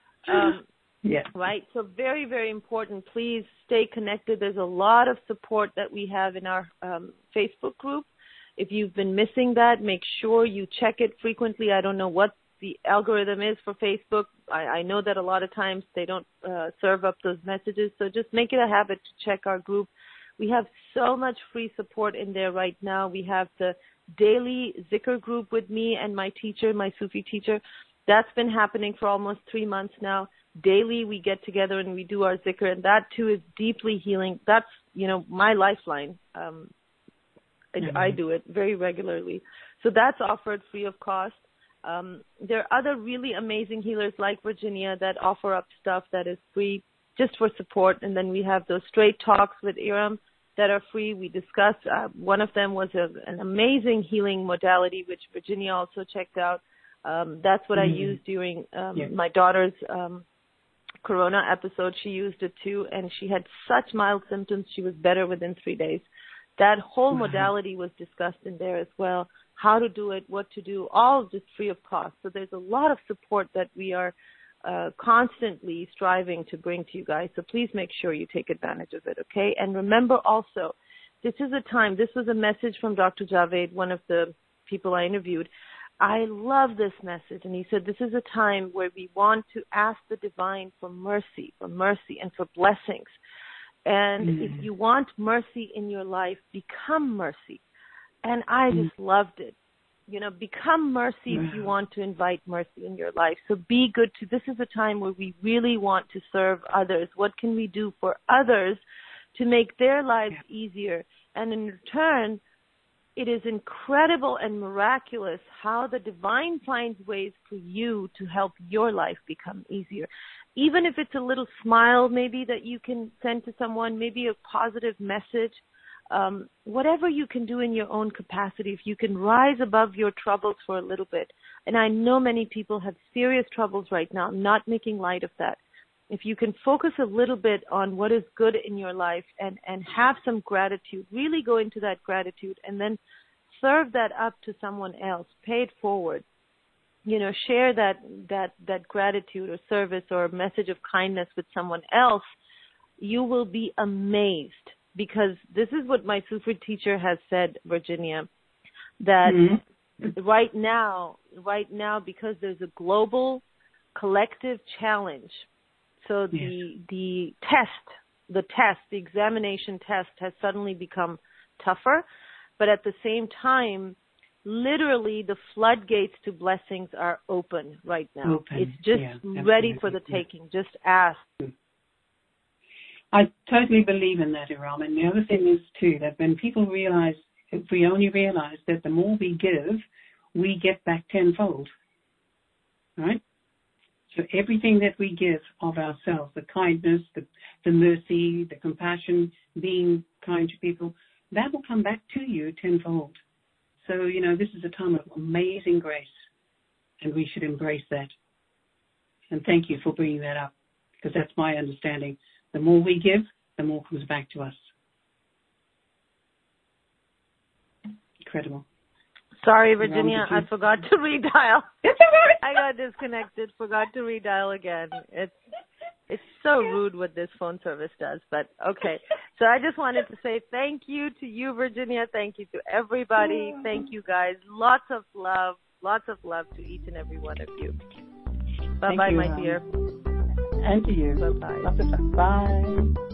Right. So very, very important. Please stay connected. There's a lot of support that we have in our Facebook group. If you've been missing that, make sure you check it frequently. I don't know what the algorithm is for Facebook. I know that a lot of times they don't serve up those messages. So just make it a habit to check our group. We have so much free support in there right now. We have the daily Zikr group with me and my teacher, my Sufi teacher. That's been happening for almost 3 months now. Daily we get together and we do our Zikr, and that too is deeply healing. That's, my lifeline. I do it very regularly. So that's offered free of cost. There are other really amazing healers like Virginia that offer up stuff that is free just for support. And then we have those straight talks with Iram that are free. We discuss. One of them was an amazing healing modality, which Virginia also checked out. That's what I used during my daughter's corona episode. She used it too, and she had such mild symptoms. She was better within 3 days. That whole modality was discussed in there as well. How to do it, what to do, all just free of cost. So there's a lot of support that we are constantly striving to bring to you guys. So please make sure you take advantage of it, okay? And remember also, this is a time, this was a message from Dr. Javed, one of the people I interviewed. I love this message. And he said, this is a time where we want to ask the divine for mercy and for blessings. And if you want mercy in your life, become mercy. And I just loved it. Become mercy if you want to invite mercy in your life. So be good to, this is a time where we really want to serve others. What can we do for others to make their lives easier? And in return, it is incredible and miraculous how the divine finds ways for you to help your life become easier. Even if it's a little smile maybe that you can send to someone, maybe a positive message, whatever you can do in your own capacity, if you can rise above your troubles for a little bit. And I know many people have serious troubles right now. I'm not making light of that. If you can focus a little bit on what is good in your life and have some gratitude, really go into that gratitude and then serve that up to someone else, pay it forward. Share that gratitude or service or message of kindness with someone else, you will be amazed. Because this is what my Sufi teacher has said, Virginia, that right now, because there's a global collective challenge, so the examination test has suddenly become tougher, but at the same time, literally the floodgates to blessings are open right now. It's just ready for the taking. Just ask.
I totally believe in that, Iram. And the other thing is, too, that when people realize, if we only realize that the more we give, we get back tenfold, right? So everything that we give of ourselves, the kindness, the mercy, the compassion, being kind to people, that will come back to you tenfold. So, this is a time of amazing grace, and we should embrace that. And thank you for bringing that up, because that's my understanding. The more we give, the more comes back to us. Incredible.
Sorry, Virginia, I forgot to redial.
It's all right.
I got disconnected, forgot to redial again. It's so rude what this phone service does, but okay. So I just wanted to say thank you to you, Virginia. Thank you to everybody. Thank you, guys. Lots of love to each and every one of you. Bye-bye, my dear.
And to you.
Bye-bye.
Lots of fun. Bye.